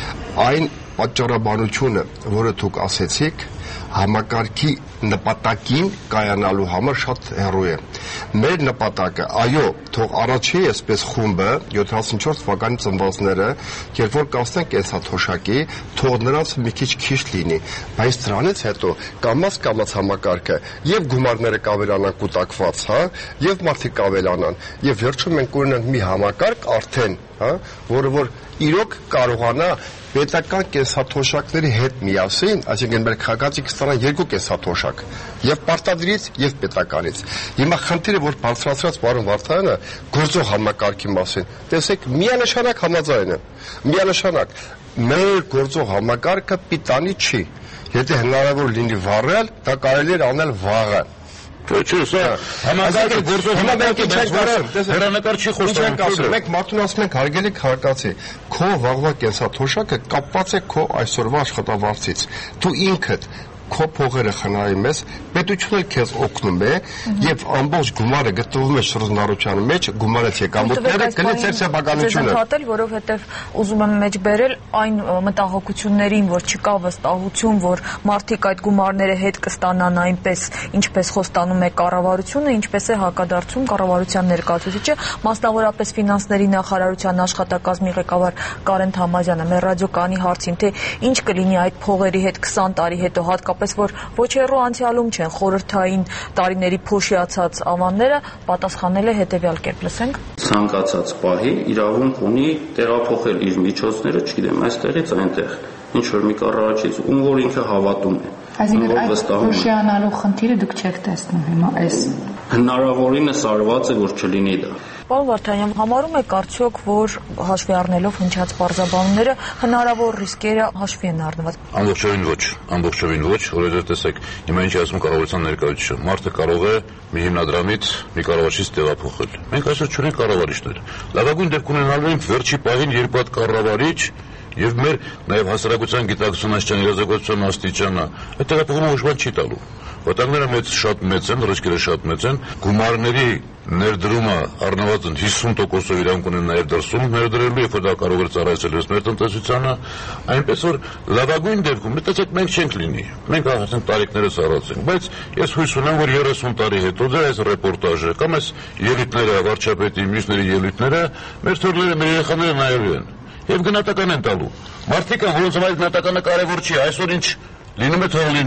Այն պատճառաբանությունը, որը դուք ասեցիք, համակարգի նպատակին կայանալու համար շատ հեռու է։ Մեր նպատակը, այո, թող առաջի այսպես խումբը 74 թվականի ծնվածները, երբ որ կասնեն կենսաթոշակի, թող նրանց մի քիչ լինի, բայց դրանից հետո կամաց համակարգը եւ գումարները կավելանան կուտակված, հա, եւ մարդիկ կավելանան, եւ վերջում մենք ունենանք մի համակարգ արդեն, հա, որը որ իրոք կարողանա պետական կենսաթոշակների հետ միասին, այսինքն մեր քաղաքացիք կստանան երկու կենսաթոշակ, եւ պարտադրից եւ պետականից։ Հիմա խնդիրը որ բարձրացրած պարոն Վարդանյանը գործող համակարգի մասին, տեսեք, միանշանակ համաձայն եմ, միանշանակ մեր գործող համակարգը պիտանի չի։ Եթե հնարավոր լինի վառել, դա կարելի է անել վաղը։ Չէ, սա համակարգը գործող համակարգի հերանեկար չի խոսում։ Մենք մարդուն ասում ենք հարգելի քաղաքացի, քո վաղվա կենսաթոշակը կապված է քո այսօրվա աշխատավարձից։ Դու ինքդ քո փողերը խնայում ես, պետությունը քեզ օգնում է եւ ամբողջ գումարը գտնվում է շրջանառության մեջ, գումարած եկամուտները գնաց ծեր սեփականությունը։ Հատել, որովհետեւ ուզում եմ մեջ բերել այն մտահոգություններին, որ չկա վստահություն, որ մարդիկ այդ գումարները հետ կստանան այնպես, ինչպես խոստանում է կառավարությունը, ինչպես է հակադարձում կառավարության ներկայացուցիչը, մասնավորապես ֆինանսների նախարարության աշխատակազմի ղեկավար Կարեն Թամազյանը մեր ռադիոկայանի հարցին, թե ինչ կլինի այդ փողերի հետ 20 տարի հետո հատկապես որ ոչ հեռու անցյալում չեն խորհրդային տարիների փոշիացած ավանները, պատասխանել է հետևյալ կերպ, լսենք։ Ցանկացած պահի իրավունք ունի տեղափոխել իր միջոցները, չգիտեմ, այստեղից այնտեղ, ինչ որ մի կառավարչից, ում որ ինքը հավատում է։ Այսինքն այդ փոշիանալու խնդիրը դուք չեք տեսնում հիմա այս։ Հնարավորինս արված է որ չլինի դա։ Պարոն Վարդանյան, համարում եք արդյոք, որ հաշվի առնելով հնչած պարզաբանումները հնարավոր ռիսկերը հաշվի են առնված։ Ամբողջովին ոչ, որովհետև տեսեք, հիմա ինչ ասում կառավարության ներկայացուցիչը, մարդը կարող է մի հիմնադրամից մի կառավարիչ տեղափոխել։ Մենք այսօր չունենք կառավարիչներ։ Լավագույն դեպք ունենալու ենք վերջի պահին երկու հատ կառավարիչ եւ մեր նաեւ հասարակության գիտակցության աստիճան, իրազեկության աստիճանը, այդ տեղափոխումը ոչ բան չի տալու։ Վտանգները շատ մեծ են, ռիսկերը շատ մեծ են, գումարների ներդրումը առնվազն 50%-ով իրանք ունեն նաեւ դրսում ներդրելու, երբ դա կարող է ծառայել մեր տնտեսությանը, այնպես որ լավագույն դեպքում մտածեք մենք չենք լինի։ Մենք արդեն տարիքներս առած ենք, բայց ես հույս ունեմ, որ 30 տարի հետո դեռ այս ռեպորտաժը կամ այս ելույթները, վարչապետի, մյուսների ելույթները մեր թորները, մեր երեխաները նայելու են եւ գնահատական են տալու։ Մարդիկ, որոնց համար գնահատականը կարեւոր չի, այսօր ինչ լինում է թող լինի,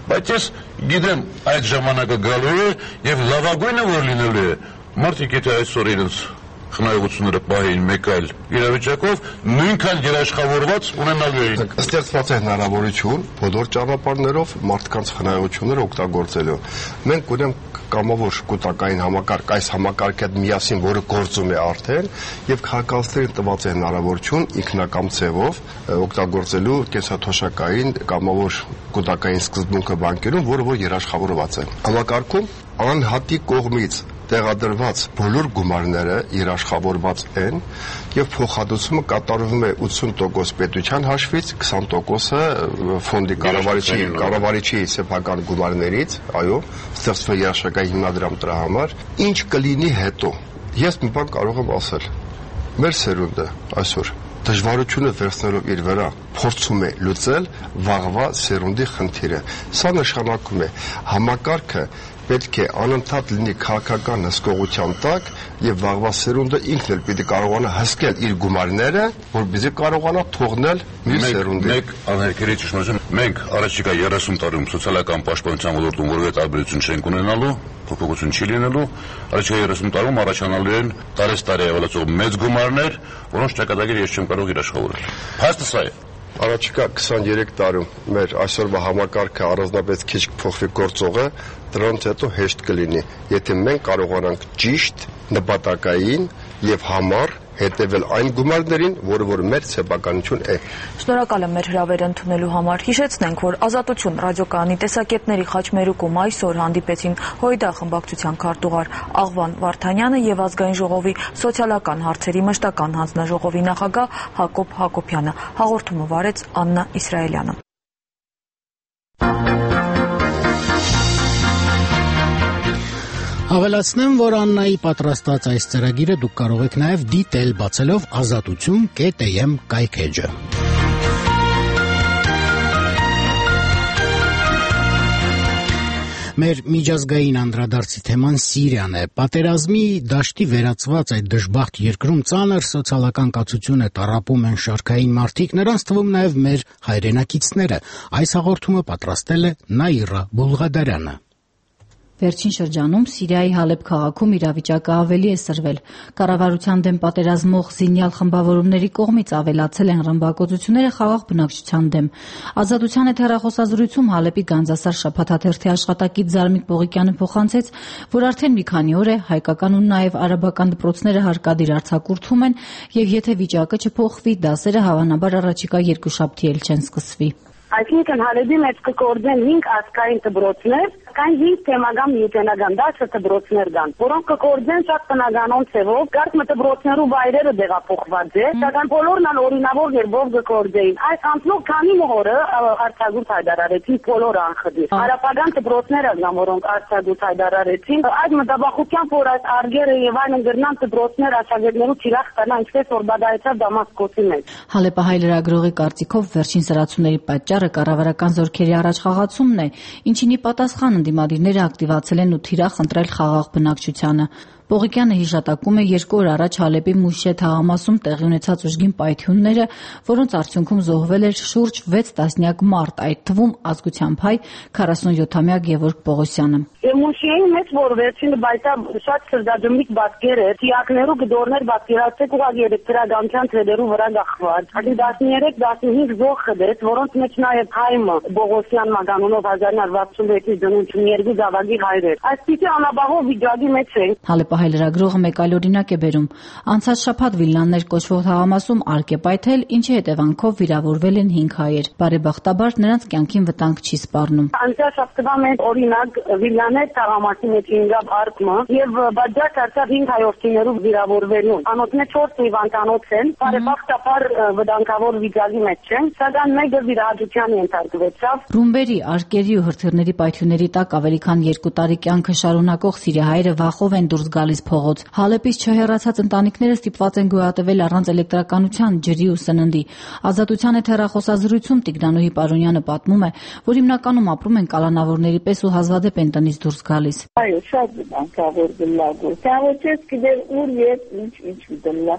բայց ես գիտեմ այդ ժամանակը գալու է եւ լավագույնը որ լինելու է մարդիկ եթե այսօր իրենց խնայողությունները պահեին մեկ այլ իրավիճակով նույնքան երաշխավորված ունենալու էին։ Ստեղծված է հնարավորություն բոլոր ճանապարհներով մարդկանց խնայողությունները օգտագործելու։ Մենք ունենք կամավոր կൂട്ടակային համակարգ, այս համակարգը միասին, որը գործում է արդեն, եւ քաղաքացիներին տված է հնարավորություն ինքնակամ ձևով օգտագործելու կենսաթոշակային կամավոր կൂട്ടակային սկզբունքը բանկերում, որը որ երաշխավորված է։ Համակարգում անհատի կողմից տեղադրված բոլոր գումարները երաշխավորված են եւ փոխհատուցումը կատարվում է 80% պետության հաշվից, 20%-ը ֆոնդի կառավարիչի սեփական գումարներից, այո, ստեղծվել երաշխավորական հիմնադրամ դրա համար։ Ինչ կլինի հետո։ Ես մի բան կարող եմ ասել։ Մեր սերունդը այսօր դժվարությունը վերցնելով իր վրա փորձում է լուծել վաղվա սերունդի խնդիրը։ Սա նշանակում է համակարգը պետք է անընդհատ լինի քաղաքական հսկողության տակ եւ վաղվա սերունդը ինքն էլ պիտի կարողանա հսկել իր գումարները, որպեսզի կարողանա թողնել մյուս սերունդին։ Մեկ աներկերի ճշմարտություն, մենք առաջիկա 30 տարում սոցիալական պաշտպանության ոլորտում որևէ տարբերություն չենք ունենալու, փոփոխություն չի լինելու, առաջիկա 30 տարում առաջանալու են տարեստարի ավելացող մեծ գումարներ, որոնց ճակատագիրը ես չեմ կարող երաշխավորել։ Փաստը սա է։ Առաջիկա 23 տարում մեր այսօրվա համակարգը առանձնապես քիչ փոխվի գործողը, դրանից հետո հեշտ կլինի, եթե մենք կարողանանք ճիշտ, նպատակային եւ համառ հետևել այն գումարներին, որը որ մեր սեփականություն է։ Շնորհակալ եմ մեր հրավերը ընդունելու համար։ Հիշեցնենք, որ Ազատություն ռադիոկայանի տեսակետների խաչմերուկում այսօր հանդիպեցին ՀՅԴ խմբակցության քարտուղար Աղվան Վարդանյանը եւ Ազգային ժողովի սոցիալական հարցերի մշտական հանձնաժողովի նախագահ Հակոբ Հակոբյանը։ Հաղորդումը վարեց Աննա Իսրայելյանը։ Ավելացնեմ, որ Աննայի պատրաստած այս ծրագիրը դուք կարող եք նաև դիտել բացելով azatutun.am կայքէջը։ Մեր միջազգային անդրադարձի թեման Սիրիան է։ Պատերազմի դաշտի վերածված այդ դժբախտ երկրում ծանր սոցիալական կացություն է տառապում են շարքային մարդիկ, նրանց թվում նաև մեր հայրենակիցները։ Այս հաղորդումը պատրաստել է Նաիրա Բուլղադարյանը։ Վերջին շրջանում Սիրիայի Հալեբ քաղաքում իրավիճակը ավելի է սրվել։ Կառավարության դեմ պատերազմող զինյալ խմբավորումների կողմից ավելացել են ռմբակոծությունները խաղաղ բնակչության դեմ։ Ազատության հետ հեռախոսազրույցում Հալեբի Գանձասար շաբաթաթերթի աշխատակից Զարմիկ Պողիկյանը փոխանցեց, որ արդեն մի քանի օր է հայկական ու նաև արաբական դպրոցները հարկադիր արձակուրդվում են եւ եթե վիճակը չփոխվի, դասերը հավանաբար առաջիկա երկուշաբթի էլ չեն սկսվի։ Այսինքն Հալեբի մեջ կգործեն 5 ազգային դպրոցներ, կան 5 թեմական միութենական 10 դպրոցներ կան, որոնք կգործեն շատ տնականոն ձևով, կարծում եմ դպրոցներու վայրերը տեղափոխված է, սակայն բոլորն ան օրինավոր երբով կգործեին։ Այս անցնող քանի օրը արձակուրդ հայտարարեցին բոլոր անխդիր։ Արաբական դպրոցները կան, որոնք արձակուրդ հայտարարեցին, այդ մտաբախությամբ որ այս արգերը եւ այլն գրնան դպրոցներ աշակերտներու թիրախ տանան, ինչպես որ բադայեցավ Դամասկոսի մեջ։ Հալեպահայ լրագրողի կարծիքով վերջին սրացումների պատճառը կառավարական զորքերի առաջխաղացումն է, ինչինի պատասխան ընդդիմադիրները ակտիվացել են ու թիրախ ընտրել խաղաղ բնակչությանը։ Պողիկյանը հիշատակում է 2 օր առաջ Հալեպի Մուշե թաղամասում տեղի ունեցած ուժգին պայթյունները, որոնց արդյունքում զոհվել էր շուրջ 6 տասնյակ մարդ, այդ թվում ազգությամբ հայ 47-ամյա Գևորգ Պողոսյանը։ Մուշեի մեջ որ վերջին բայտա շատ սրդադմիկ բացկեր է, թիակներու գդորներ բացկերացեք ուղղակի էլեկտրականության թելերու վրա գախված։ Ադի 13-15 զոհ խդեց, որոնց մեջ նաև հայմը Պողոսյան Մագանունով 1966-ի դնություն 2 զավակի հայր էր։ Այսպիսի անաբաղով վիճակի մեջ են։ Հալեպահայ լրագրողը մեկ այլ օրինակ է բերում։ Անցած շաբաթ Վիլնաններ կոչվող թաղամասում արկ է պայթել, ինչի հետևանքով վիրավորվել են 5 հայեր։ Բարեբախտաբար նրանց կյանքին վտանգ չի սպառնում։ Անցած շաբաթվա մեջ օրինակ Վիլնաններ թաղամասի մեջ ինգավ արկմը եւ բաժակ արծավ 5 հայորդիներու վիրավորվելուն։ Անոթներ 4 հիվանդանոց են, բարեբախտաբար վտանգավոր վիճակի մեջ չեն, սակայն մեկը վիրահատության ենթարկվեցավ։ Ռումբերի, արկերի ու հրթիռների պայթյունների տակ ավելի քան 2 տարի կյանքը շարունակող սիրիահայերը վախով են դուրս գալիս փողոց։ Հալեպից չհեռացած ընտանիքները ստիպված են գոյատևել առանց էլեկտրականության, ջրի ու սննդի։ Ազատության հետ հեռախոսազրույցում Տիգրանուհի Պարոնյանը պատմում է, որ հիմնականում ապրում են կալանավորների պես ու հազվադեպ են տնից դուրս գալիս։ Այո, շատ բանկավոր գլագու։ Ցավոք գիտեր ուր եւ ինչ դլա։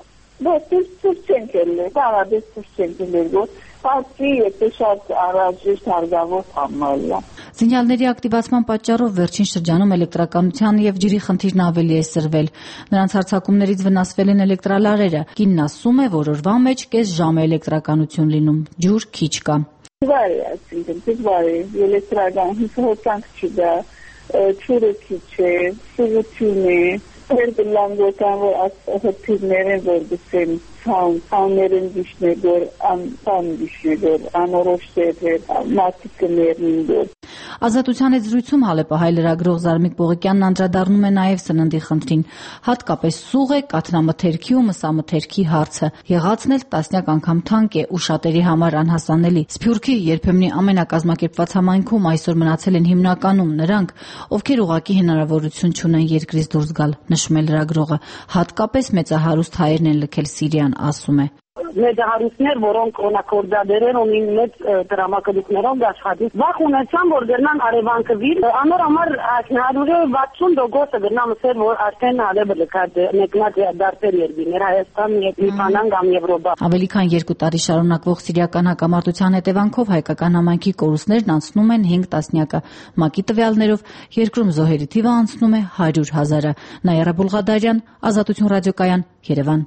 Դուրս չենք ելնել, դարադես դուրս չենք ելնել, Պարծի եթե շատ առաջիշտ հարգավոր համալա։ Զինյալների ակտիվացման պատճառով վերջին շրջանում էլեկտրականության եւ ջրի խնդիրն ավելի է սրվել։ Նրանց հարձակումներից վնասվել են էլեկտրալարերը։ Կինն ասում է, որ օրվա մեջ կես ժամ է էլեկտրականություն լինում, ջուր քիչ կա։ Վարի, այսինքն, էլեկտրական հոսանք չի դա, ջուրը քիչ է, սուգություն է, Երբելանգոքան, որ հպիրներ են, որ դսեն ցաններն դիշներ, որ անցան դիշներ, անորոշ դեր, մատիկներն դեր։ Ազատության հետ զրույցում հալեպահայ լրագրող Զարմիկ Պողիկյանն անդրադառնում է նաև սննդի խնդրին, հատկապես սուղ է, կաթնամթերքի ու մսամթերքի հարցը։ Եղածն էլ տասնյակ անգամ թանկ է ու շատերի համար անհասանելի։ Սփյուռքի երբեմնի ամենակազմակերպված համայնքում այսօր մնացել են հիմնականում նրանք, ովքեր ուղղակի հնարավորություն չունեն երկրից դուրս գալ, նշում է լրագրողը։ Հատկապես մեծահարուստ հայերն են լքել Սիրիան, ասում է։ Մեծահարուստներ, որոնք օնակորդադերեր ունին մեծ դրամակդուկներով աշխատից, վախ ունեցան, որ գրնան արևանքը վիր, անոր համար 160% գրնան մսեր, որ արդեն արևը լքած մեկնած դարձեր երկիներ, Հայաստան, Լիբանան կամ Եվրոպա։ Ավելի քան 2 տարի շարունակվող սիրիական հակամարտության հետևանքով հայկական համայնքի կորուստներն անցնում են 5 տասնյակը։ ՄԱԿ-ի տվյալներով երկրում զոհերի թիվը անցնում է 100,000-ը։ Նայարա Բուլղադարյան, Ազատություն ռադիոկայան, Երևան։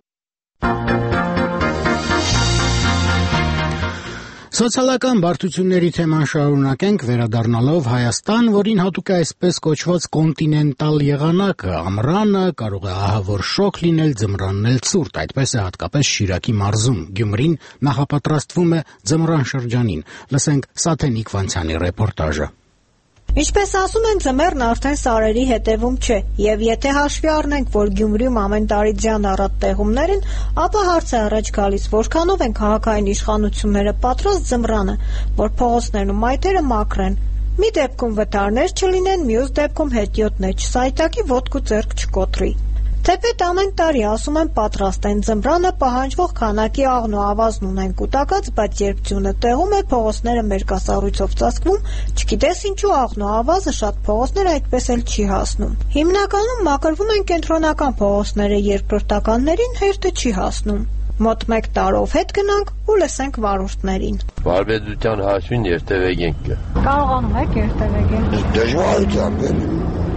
Սոցիալական բարդությունների թեման շարունակենք վերադառնալով Հայաստան, որին հատուկ է այսպես կոչված կոնտինենտալ եղանակը, ամռանը կարող է ահավոր շոկ լինել, ձմռանն էլ ցուրտ, այդպես է հատկապես Շիրակի մարզում։ Գյումրին նախապատրաստվում է ձմռան շրջանին։ Լսենք Սաթենիկ Վանցյանի ռեպորտաժը։ Ինչպես ասում են, ձմեռն արդեն սարերի հետևում չէ, եւ եթե հաշվի առնենք, որ Գյումրիում ամեն տարի ձյան առատ տեղումներ են, ապա հարց է առաջ գալիս, որքանով են քաղաքային իշխանությունները պատրաստ ձմռանը, որ փողոցներն ու մայթերը մաքրեն։ Մի դեպքում վթարներ չլինեն, մյուս դեպքում հետիոտներ չսայթակի, ոտք ու ձեռք չկոտրի։ Թեպետ ամեն տարի ասում են պատրաստ են ձմռանը պահանջվող քանակի աղն ու ավազն ունեն կուտակած, բայց երբ ձյունը տեղում է, փողոցները մերկասառույցով ծածկվում, չգիտես ինչու աղն ու ավազը շատ փողոցներ այդպես էլ չի հասնում։ Հիմնականում մաքրվում են կենտրոնական փողոցները, երկրորդականներին հերթը չի հասնում։ Մոտ 1 տարով հետ գնանք ու լսենք վարորդներին։ Վարպետության հաշվին երթևեկենք է։ Կարողանում եք երթևեկել։ Դժվարությամբ են։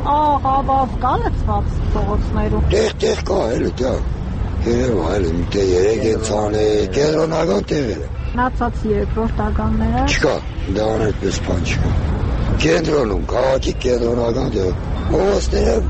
Աղավավ կա լցված փողոցներում։ Տեղ կա էլ դա։ Երևա էլ մի 3 են ցանը կենտրոնական տեղերը։ Մնացած երկրորդականները։ Չկա, դա այդպես բան չկա։ Կենտրոնում, քաղաքի կենտրոնական տեղ։ Փողոցները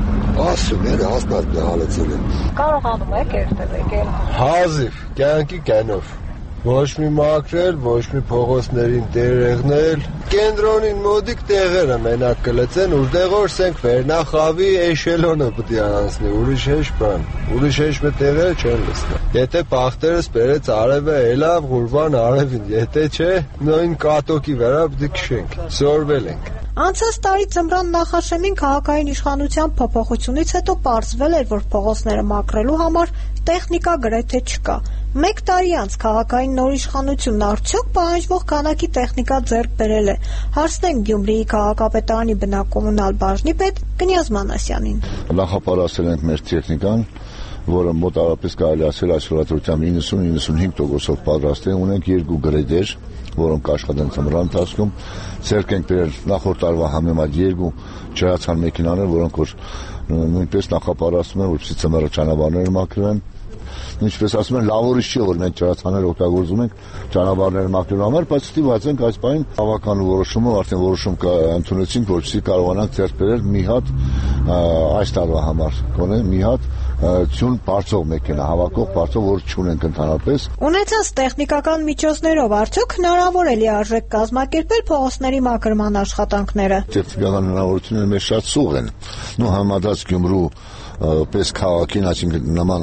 ասում են հաստատ հալեցել են։ Կարողանում եք երթևեկել։ Հազիվ, կյանքի կյանով։ Ոչ մի մաքրել, ոչ մի փողոցներին դերեղնել։ Կենտրոնին մոդիկ տեղերը մենակ կլցեն, որտեղ որսենք վերնախավի էշելոնը պետք է անցնի, ուրիշ հեշ բան։ Ուրիշ հեշ մի տեղերը չեն լսնա։ Եթե բախտերը սպերեց արևը էլավ Ղուրբան արևին, եթե չէ, նույն կատոկի վրա պետք է քշենք։ Սորվել ենք։ Անցած տարի ձմռան նախաշեմին քաղաքային իշխանության փոփոխությունից հետո պարզվել էր, որ փողոցները մաքրելու համար տեխնիկա գրեթե չկա։ 1 տարի անց քաղաքային նոր իշխանությունն արդյոք պահանջվող քանակի տեխնիկա ձեռք բերել է։ Հարցնենք Գյումրիի քաղաքապետարանի բնակկոմունալ բաժնի պետ Կնյազ Մանասյանին։ Նախապատրաստել ենք մեր տեխնիկան, որը մոտավորապես կարելի ասել այսօրացիությամբ 90-95%-ով պատրաստել ունենք 2 գրեդեր, որոնք աշխատեն ձմռան ընթացքում։ Ձեռք ենք բերել նախորդ տարվա համեմատ 2 ջրացան մեքենաներ, որոնք որ նույնպես նախապատրաստում են, որպեսզի ձմռը ճանապարհները մաքրվեն։ Ինչպես ասում են, լավորից չի, որ մենք ջրացաներ օգտագործում ենք ճանապարհները մաքրելու համար, բայց ստիպված ենք այս պահին բավական որոշումը, արդեն որոշում ընդունեցինք, որպեսզի կարողանանք ձեռք բերել մի հատ այս տարվա համար, գոնե մի հատ ցուն բարձող մեքենա, հավաքող բարձող, որ չունենք ընդհանրապես։ Ունեցած տեխնիկական միջոցներով արդյոք հնարավոր է լիարժեք կազմակերպել փողոցների մաքրման աշխատանքները։ Տեխնիկական հնարավորությունները մեզ շատ սուղ են։ Նու համեմատած Գյումրու պես քաղաքին, այսինքն նման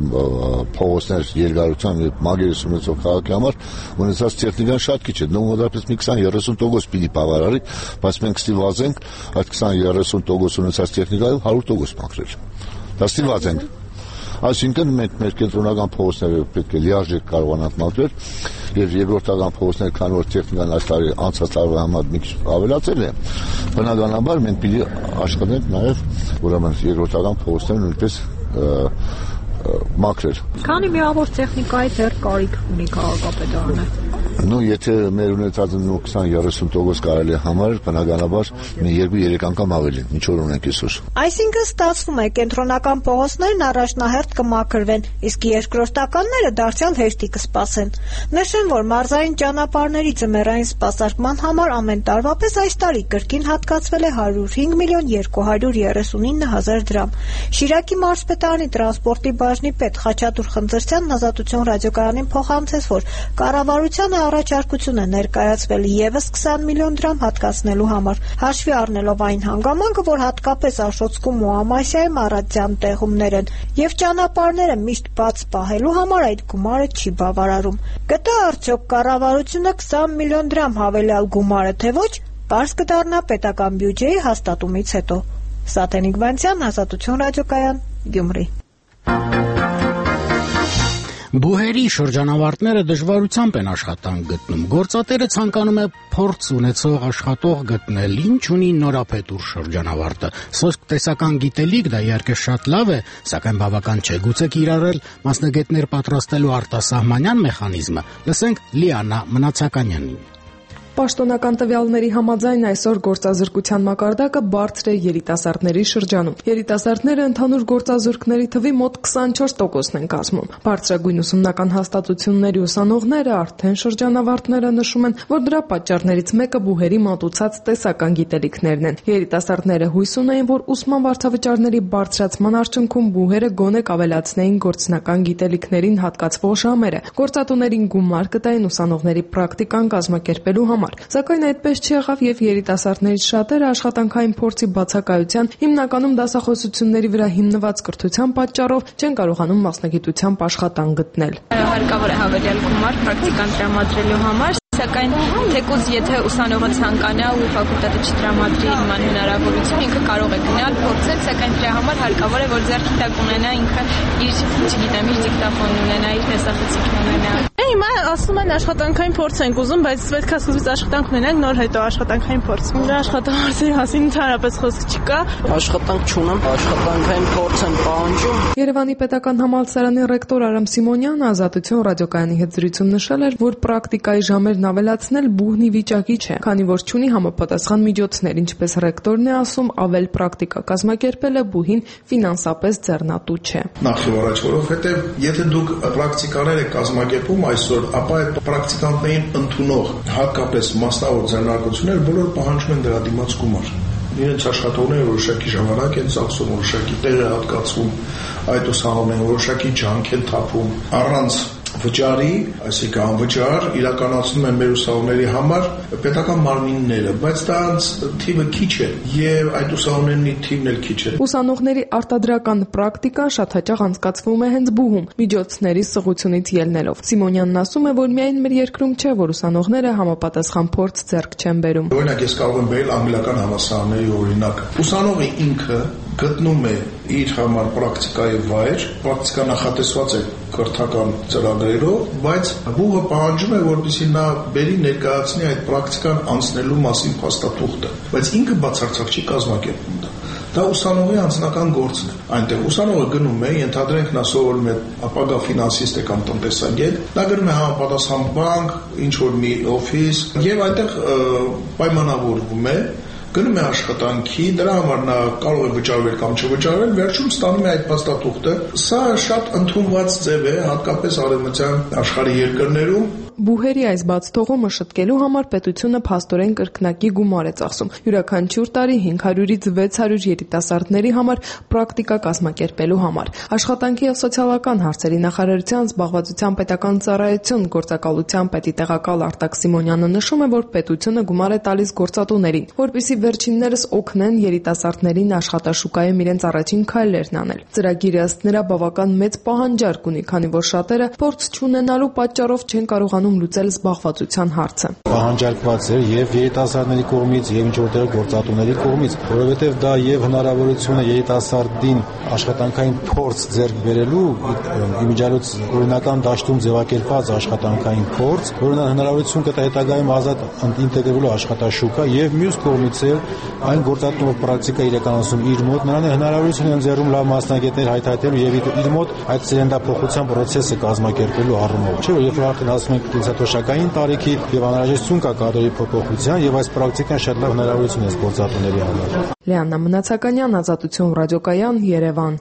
փողոցներ երկարությամբ մագերս ունեցող քաղաքի համար ունեցած տեխնիկան շատ քիչ է։ Նույն մոտավորապես մի 20-30% պիտի բավարարի, բայց մենք ստիպված ենք այդ 20-30% ունեցած տեխնիկայով 100% մաքրել։ Դա ստիպված ենք։ Այսինքն մեր կենտրոնական փողոցները պետք է լիարժեք կարողանանք մաքրել, եւ երկրորդական փողոցները, քանի որ տեխնիկան այս տարի անցած տարվա համեմատ մի քիչ ավելացել է, բնականաբար մենք պիտի աշխատենք նաեւ ուրեմն երկրորդական փողոցները նույնպես մաքրել։ Քանի միավոր տեխնիկայի դեռ կարիք ունի քաղաքապետարանը։ Եթե մեր ունեցածը 20-30% կարելի է համարել, բնականաբար մի 2-3 անգամ ավելին, ինչ որ ունենք այսօր։ Այսինքն ստացվում է կենտրոնական փողոցներն առաջնահերթ կմաքրվեն, իսկ երկրորդականները դարձյալ հերթի կսպասեն։ Նշեմ, որ մարզային ճանապարհների ձմեռային սպասարկման համար ամեն տարվա պես այս տարի կրկին հատկացվել է 105 միլիոն 239 հազար դրամ։ Շիրակի մարզպետարանի տրանսպորտի բաժնի պետ Խաչատուր Խնձրցյանն Ազատություն ռադիոկայանին փոխանցեց, որ կառավարությանը առաջարկություն է ներկայացվել ևս 20 միլիոն դրամ հատկացնելու համար, հաշվի առնելով այն հանգամանքը, որ հատկապես Աշոտսկում ու Ամասիայում առատյան տեղումներ են, եւ ճանապարհները միշտ բաց պահելու համար այդ գումարը չի բավարարում։ Գտա արդյոք կառավարությունը 20 միլիոն դրամ հավելյալ գումարը, թե ոչ, պարզ կդառնա պետական բյուջեի հաստատումից հետո։ Սաթենիկ Վանցյան, Ազատություն ռադիոկայան, Գյումրի։ Բուհերի շրջանավարտները դժվարությամբ են աշխատանք գտնում։ Գործատերը ցանկանում է փորձ ունեցող աշխատող գտնել, ինչ ունի նորապետուր շրջանավարտը։ Սոսկ տեսական գիտելիք դա իհարկե շատ լավ է, սակայն բավական չէ։ Գուցե կիրառել մասնագետներ պատրաստելու արտասահմանյան մեխանիզմը։ Լսենք Լիանա Մնացականյանին։ Պաշտոնական տվյալների համաձայն այսօր գործազրկության մակարդակը բարձր է երիտասարդների շրջանում։ Երիտասարդները ընդհանուր գործազուրկների թվի մոտ 24%-ն են կազմում։ Բարձրագույն ուսումնական հաստատությունների ուսանողները արդեն շրջանավարտները նշում են, որ դրա պատճառներից մեկը բուհերի մատուցած տեսական գիտելիքներն են։ Երիտասարդները հույս ունեին, որ ուսման վարձավճարների բարձրացման արդյունքում բուհերը գոնե կավելացնեին գործնական գիտելիքներին հատկացվող ժամերը, գործատուներին գումար կտային ուսանողների պրակտիկան կազմակերպելու համար։ Սակայն այդպես չեղավ եւ երիտասարդներից շատերը աշխատանքային փորձի բացակայության, հիմնականում դասախոսությունների վրա հիմնված կրթության պատճառով չեն կարողանում մասնագիտությամբ աշխատանք գտնել։ Հարկավոր է հավելյալ գումար պրակտիկան տրամադրելու համար, սակայն թեկուզ եթե ուսանողը ցանկանա ու ֆակուլտետը չտրամադրի իման հնարավորություն, ինքը կարող է գնալ, փորձել, սակայն դրա համար հարկավոր է, որ ձեռքի տակ ունենա ինքը իր, չգիտեմ, իր դիկտաֆոնն ունենա, իր տեսախցիկն ունենա։ Հիմա ասում են աշխատանքային փորձ ենք ուզում, բայց պետք է սկզբից աշխատանք ունենանք, նոր հետո աշխատանքային փորձ։ Դրա աշխատավարձի մասին ընդհանրապես խոսք չկա։ Աշխատանք չունեմ, աշխատանքային փորձ եմ պահանջում։ Երևանի պետական համալսարանի ռեկտոր Արամ Սիմոնյանը Ազատություն ռադիոկայանի հետ զրույցում նշել էր, որ պրակտիկայի ժամերն ավելացնել բուհնի վիճակի չէ, քանի որ չունի համապատասխան միջոցներ, ինչպես ռեկտորն է ասում, ավել պրակտիկա կազմակերպելը բուհին ֆինանսապես ձեռնատու չէ։ Նախ եւ առաջ, որովհետեւ եթե դուք պրակտիկաներ եք կազմակերպում այսօր, ապա այդ պրակտիկանտներին ընդունող հատկապես մասնավոր ձեռնարկություններ բոլոր պահանջում են դրա դիմաց գումար։ Իրենց աշխատողները որոշակի ժամանակ են ծախսում, որոշակի տեղ է հատկացվում այդ ուսանողներին, որոշակի ջանք են թափում առանց վճարի, այսինքն անվճար իրականացնում են մեր ուսանողների համար պետական մարմինները, բայց դրանց թիվը քիչ է եւ այդ ուսանողների թիվն էլ քիչ է։ Ուսանողների արտադրական պրակտիկան շատ հաճախ անցկացվում է հենց բուհում, միջոցների սղությունից ելնելով։ Սիմոնյանն ասում է, որ միայն մեր երկրում չէ, որ ուսանողները համապատասխան փորձ ձեռք չեն բերում։ Օրինակ ես կարող եմ բերել անգլիական համալսարանների օրինակ։ Ուսանողը ինքը գտնում է իր համար պրակտիկայի վայր, պրակտիկա նախատեսված է կրթական ծրագրերով, բայց բուհը պահանջում է, որպեսզի նա բերի ներկայացնի այդ պրակտիկան անցնելու մասին փաստաթուղթը, բայց ինքը բացարձակ չի կազմակերպում դա։ Դա ուսանողի անձնական գործն է։ Այնտեղ ուսանողը գնում է, ենթադրենք նա սովորում է ապագա ֆինանսիստ է կամ տնտեսագետ, նա գնում է համապատասխան բանկ, ինչ որ մի օֆիս, եւ այնտեղ պայմանավորվում է, գնում է աշխատանքի, դրա համար նա կարող է վճարվել կամ չվճարվել, վերջում ստանում է այդ փաստաթուղթը։ Սա շատ ընդունված ձև է, հատկապես արևմտյան աշխարհի երկրներում։ Բուհերի այս բաց թողումը շտկելու համար պետությունը փաստորեն կրկնակի գումար է ծախսում։ Յուրաքանչյուր տարի 500-ից 600 երիտասարդների համար պրակտիկա կազմակերպելու համար։ Աշխատանքի եւ սոցիալական հարցերի նախարարության զբաղվածության պետական ծառայություն գործակալության պետի տեղակալ Արտակ Սիմոնյանը նշում է, որ պետությունը գումար է տալիս գործատուներին, որպեսզի վերջիններս օգնեն երիտասարդներին աշխատաշուկայում իրենց առաջին քայլերն անել։ Ծրագիրը ըստ նրա բավական մեծ պահանջարկ ունի, քանի որ շատերը փորձ չունենալու պատճառով չեն կարողանում Հայաստանում լուծել զբաղվածության հարցը։ Պահանջարկված էր եւ երիտասարդների կողմից եւ ինչ որտեղ գործատուների կողմից, որովհետեւ դա եւ հնարավորություն է երիտասարդին աշխատանքային փորձ ձեռք բերելու, իմիջիալոց օրինական դաշտում ձևակերպված աշխատանքային փորձ, որը հնարավորություն կտա հետագայում ազատ ինտեգրվելու աշխատաշուկա եւ մյուս կողմից էլ այն գործատունը պրակտիկա իրականացում իր մոտ նրան հնարավորություն են ձեռում լավ մասնագետներ հայթայթելու եւ իր մոտ այդ սերնդափոխության process-ը կազմակերպելու առումով, չէ՞ որ երբ որ արդեն ասում ենք կենսաթոշակային տարիքի եւ անհրաժեշտություն կա կադրի փոփոխության եւ այս պրակտիկան շատ լավ հնարավորություն է գործատուների համար։ Լիաննա Մնացականյան, Ազատություն ռադիոկայան, Երևան։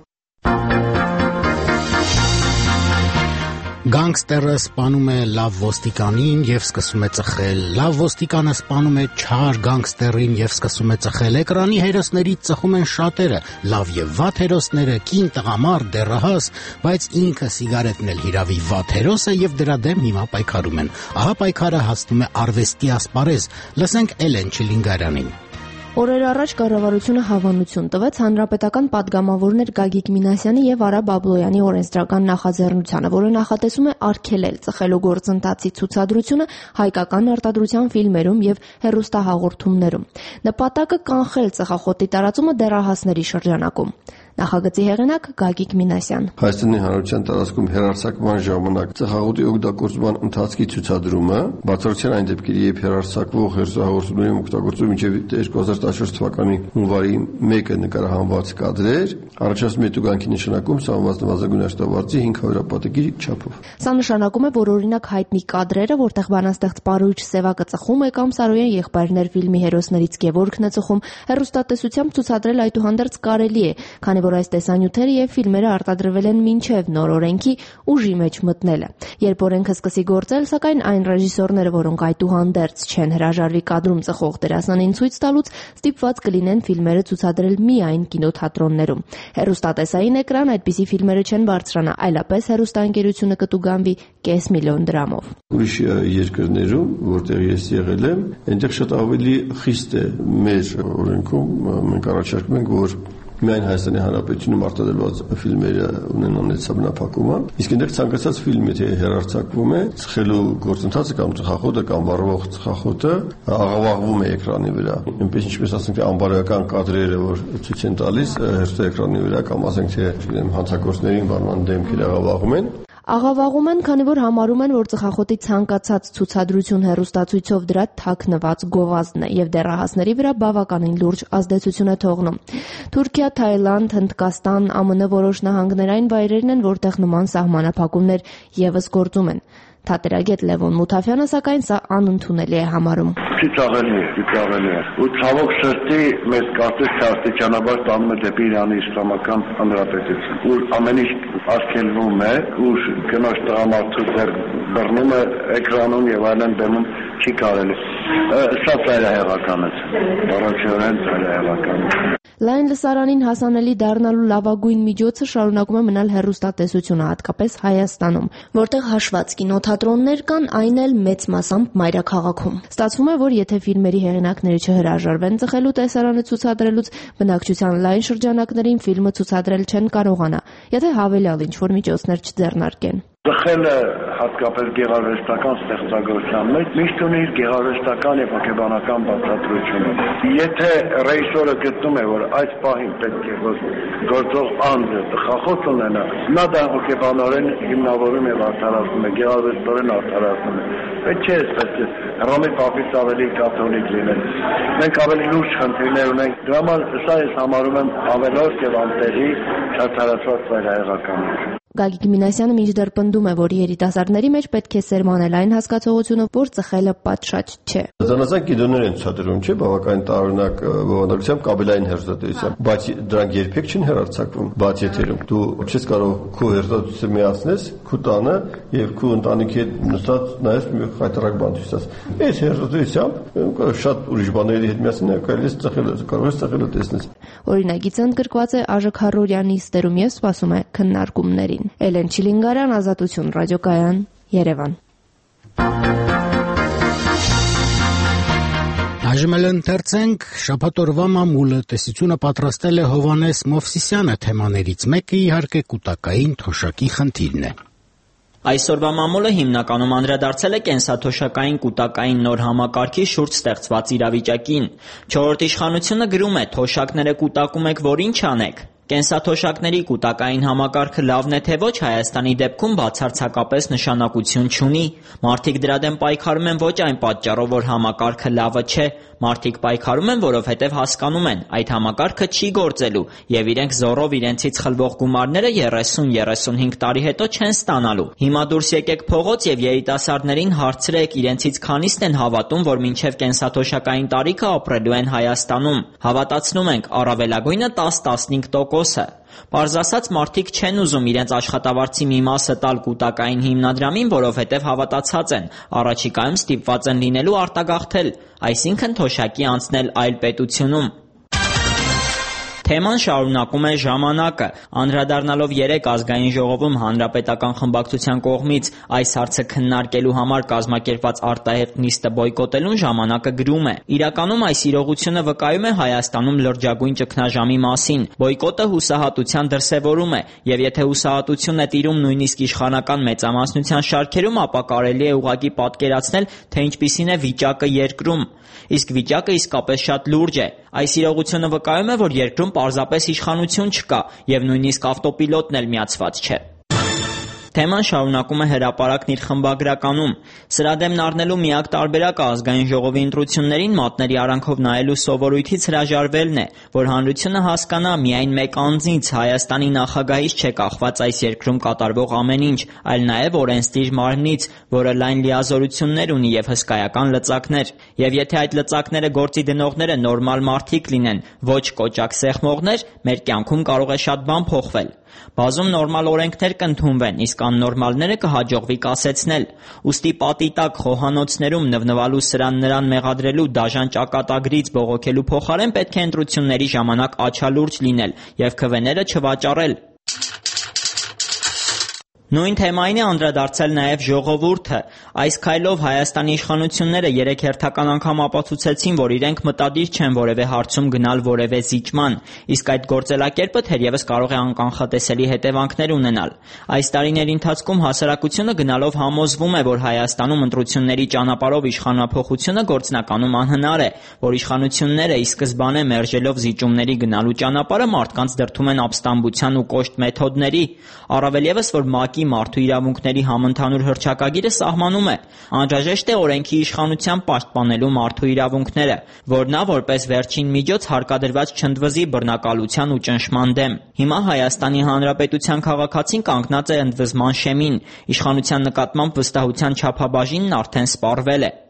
Գանգստերը սպանում է լավ ոստիկանին եւ սկսում է ծխել։ Լավ ոստիկանը սպանում է չար գանգստերին եւ սկսում է ծխել։ Էկրանի հերոսներից ծխում են շատերը, լավ եւ վատ հերոսները, կին, տղամարդ, դեռահաս, բայց ինքը սիգարետն էլ հիրավի վատ հերոս է եւ դրա դեմ հիմա պայքարում են։ Ահա պայքարը հասնում է արվեստի ասպարեզ։ Լսենք Էլեն Չիլինգարյանին։ Օրեր առաջ կառավարությունը հավանություն տվեց հանրապետական պատգամավորներ Գագիկ Մինասյանի եւ Արա Բաբլոյանի օրենսդրական նախաձեռնությանը, որը նախատեսում է արգելել ծխելու գործընթացի ցուցադրությունը հայկական արտադրության ֆիլմերում եւ հեռուստահաղորդումներում։ Նպատակը կանխել ծխախոտի տարածումը դեռահասների շրջանակում։ Նախագծի հեղինակ Գագիկ Մինասյան։ Հայաստանի Հանրապետության տարածքում հեռարձակման ժամանակ ծխախոտի օգտագործման ընթացքի ցուցադրումը, բացառության այն դեպքերի, երբ հեռարձակվող հեռուստահաղորդումների օգտագործումը մինչև 2014 թվականի հունվարի 1-ը նկարահանված կադրեր, առաջացնում է տուգանքի նշանակում սահմանված նվազագույն աշխատավարձի 500 պատկերի չափով։ Սա նշանակում է, որ օրինակ հայտնի կադրերը, որտեղ բանաստեղծ Պարույչ Սևակը ծխում է կամ Սարոյան եղբայրներ ֆիլմի հերոսներից Գևորգն է ծխում, հեռուստատեսությամբ ցուցադրել այդուհանդերձ կարելի է, քանի որ այս տեսանյութերը եւ ֆիլմերը արտադրվել են մինչեւ նոր օրենքի ուժի մեջ մտնելը։ Երբ օրենքը սկսի գործել, սակայն այն ռեժիսորները, որոնք այդուհանդերձ չեն հրաժարվի կադրում ծխող դերասանին ցույց տալուց, ստիպված կլինեն ֆիլմերը ցուցադրել միայն կինոթատրոններում։ Հեռուստատեսային էկրան այդպիսի ֆիլմերը չեն բարձրանա, այլապես հեռուստաընկերությունը կտուգանվի $500,000 դրամով։ Ուրիշ երկրներում, որտեղ ես եղել եմ, այնտեղ շատ ավելի խիստ է մեր օրենքում մենք առաջարկում ենք, որ միայն Հայաստանի Հանրապետությունում արտադրված ֆիլմերը ունեն անհետացաբնափակումը, իսկ այնտեղ ցանկացած ֆիլմ եթե հեռարձակվում է, ծխելու գործընթացը կամ ծխախոտը կամ վառվող ծխախոտը աղավաղվում է էկրանի վրա։ Այնպես ինչպես ասենք թե անբարոյական կադրերը, որ ցույց են տալիս հեռուստաէկրանի վրա կամ ասենք թե հանցագործներին վարման դեմքեր աղավաղում են։ Աղավաղում են, քանի որ համարում են, որ ծխախոտի ցանկացած ցուցադրություն հեռուստացույցով դրա թաքնված գովազդն է եւ դեռահասների վրա բավականին լուրջ ազդեցություն է թողնում։ Թուրքիա, Թայլանդ, Հնդկաստան, ԱՄՆ որոշ նահանգներ այն վայրերն են, որտեղ նման սահմանափակումներ եւս գործում են։ Թատերագետ Լևոն Մութաֆյանը սակայն սա անընդունելի է համարում։ Ծիծաղելի է։ Ու ցավոք սրտի մեզ կարծես թե աստիճանաբար տանում է դեպի Իրանի Իսլամական Հանրապետություն, ուր ամեն ինչ արգելվում է, ուր կնոջ տղամարդու ձեռք բռնում է էկրանում եւ այլն բեմում չի կարելի։ Սա ծայրահեղական է։ Բառացիորեն ծայրահեղական է։ Լայն լսարանին հասանելի դառնալու լավագույն միջոցը շարունակում է մնալ հեռուստատեսությունը, հատկապես Հայաստանում, որտեղ հաշված կինոթատրոններ կան, այն էլ մեծ մասամբ մայրաքաղաքում։ Ստացվում է, որ եթե ֆիլմերի հեղինակները չհրաժարվեն ծխելու տեսարանը ցուցադրելուց, բնակչության լայն շրջանակներին ֆիլմը ցուցադրել չեն կարողանա, եթե հավելյալ ինչ-որ միջոցներ չձեռնարկեն։ Ծխելը հատկապես գեղարվեստական ստեղծագործության մեջ միշտ ունի իր գեղարվեստական եւ հոգեբանական բացատրությունը։ Եթե ռեժիսորը գտնում է, որ այս պահին պետք է գործող անձը ծխախոտ ունենա, նա դա հոգեբանորեն հիմնավորում եւ արդարացնում է, գեղարվեստորեն արդարացնում է։ Պետք չէ այսպես Հռոմի պապից ավելի կաթոլիկ լինել։ Մենք ավելի լուրջ խնդիրներ ունենք։ Դրա համար սա ես համարում եմ ավելորդ եւ անտեղի չարթարացված ծայրահեղականություն։ Գագիկ Մինասյանը մինչդեռ պնդում է, որ երիտասարդների մեջ պետք է սերմանել այն հասկացողությունը, որ ծխելը պատշաճ չէ։ Զանազան կինոներ են ցուցադրում, չէ՞, բավականին տարօրինակ բովանդակությամբ կաբելային հեռուստատեսությամբ, բայց դրանք երբեք չեն հեռարձակվում բաց եթերում։ Դու չես կարող քո հեռուստացույցը միացնես քո տանը եւ քո ընտանիքի հետ նստած նայես մի խայտարակ բան ցույցած։ Այս հեռուստացույցությամբ շատ ուրիշ բաների հետ միասին կարելի է ծխելը, կարող ես ծխելը տեսնել։ Օրինագիծը ընդգրկված է Աժ Քարորյանի ստերում եւ սպասում է քննարկումներին։ Էլեն Չիլինգարյան, Ազատություն ռադիոկայան, Երևան։ Այժմ էլ ընթերցենք շաբաթօրվա մամուլը տեսությունը պատրաստել է Հովհաննես Մովսիսյանը, թեմաներից մեկը իհարկե կուտակային թոշակի խնդիրն է։ Այսօրվա մամուլը հիմնականում անդրադարձել է կենսաթոշակային կուտակային նոր համակարգի շուրջ ստեղծված իրավիճակին։ Չորրորդ իշխանությունը գրում է՝ թոշակները կուտակում եք, որ ինչ անեք։ Կենսաթոշակների կուտակային համակարգը լավն է թե ոչ Հայաստանի դեպքում բացարձակապես նշանակություն չունի։ Մարդիկ դրա դեմ պայքարում են ոչ այն պատճառով, որ համակարգը լավը չէ, մարդիկ պայքարում են, որովհետև հասկանում են, այդ համակարգը չի գործելու եւ իրենք զոռով իրենցից խլվող գումարները 30-35 տարի հետո չեն ստանալու։ Հիմա դուրս եկեք փողոց եւ երիտասարդներին հարցրեք, իրենցից քանիսն են հավատում, որ մինչեւ կենսաթոշակային տարիքը ապրելու են Հայաստանում։ Հավատացնում ենք, առավելագույնը 10-15%-ը։ Պարզ ասած, մարդիկ չեն ուզում իրենց աշխատավարձի մի մասը տալ կուտակային հիմնադրամին, որովհետև հավատացած են, առաջիկայում ստիպված են լինելու արտագաղթել, այսինքն թոշակի անցնել այլ պետությունում։ Թեման շարունակում է «Ժամանակը»։ Անդրադառնալով 3 ազգային ժողովում հանրապետական խմբակցության կողմից այս հարցը քննարկելու համար կազմակերպված արտահերթ նիստը բոյկոտելուն «Ժամանակը» գրում է. «Իրականում այս իրողությունը վկայում է Հայաստանում լրջագույն ճգնաժամի մասին։ Բոյկոտը հուսահատության դրսևորում է, եւ եթե հուսահատությունն է տիրում նույնիսկ իշխանական մեծամասնության շարքերում, ապա կարելի է ուղղակի պատկերացնել, թե ինչպիսին է վիճակը երկրում։ Իսկ վիճակը իսկապես շատ լուրջ է։ Այս իրողությունը վկայում է, որ երկրում պարզապես իշխանություն չկա, եւ նույնիսկ ավտոպիլոտն էլ միացված չէ»։ Թեման շարունակում է հրապարակն իր խմբագրականում. «Սրա դեմն առնելու միակ տարբերակը ազգային ժողովի ընտրություններին մատների արանքով նայելու սովորույթից հրաժարվելն է, որ հանրությունը հասկանա միայն մեկ անձից, Հայաստանի նախագահից չէ կախված այս երկրում կատարվող ամեն ինչ, այլ նաև օրենսդիր մարմնից, որը լայն լիազորություններ ունի եւ հսկայական լծակներ։ Եվ եթե այդ լծակները գործի դնողները նորմալ մարդիկ լինեն, ոչ կոճակ սեղմողներ, մեր կյանքում կարող է շատ բան փոխվել։ Բազում նորմալ օրենքներ կընդունվեն, իսկ աննորմալները կհաջողվի կասեցնել։ Ուստի պատի տակ խոհանոցներում նվնվալու սրան-նրան մեղադրելու դաժան ճակատագրից բողոքելու փոխարեն պետք է ընտրությունների ժամանակ աչալուրջ լինել եւ քվեները չվաճառել»։ Նույն թեմային է անդրադարձել նաև «Ժողովուրդը»։ Այս քայլով Հայաստանի իշխանությունները 3 հերթական անգամ ապացուցեցին, որ իրենք մտադիր չեն որևէ հարցում գնալ որևէ զիջման, իսկ այդ գործելակերպը թերևս կարող է անկանխատեսելի հետևանքներ ունենալ։ Այս տարիների ընթացքում հասարակությունը գնալով համոզվում է, որ Հայաստանում ընտրությունների ճանապարհով իշխանափոխությունը գործնականում անհնար է, որ իշխանությունները ի սկզբանե մերժելով զիջումների գնալու ճանապարհը մարդկանց դրդում են ապստամբության ու կոշտ մեթոդների, առավել ևս որ ՄԱԿ-ի մարդու իրավունքների համընդհանուր հռչակագիրը սահմանում է. անհրաժեշտ է օրենքի իշխանության պաշտպանելու մարդու իրավունքները, որ նա որպես վերջին միջոց հարկադրված չընդվզի բռնակալության ու ճնշման դեմ։ Հիմա Հայաստանի Հանրապետության քաղաքացին կանգնած է ընդվզման շեմին, իշխանության նկատմամբ վստահության չափաբաժինն արդեն սպառվել է։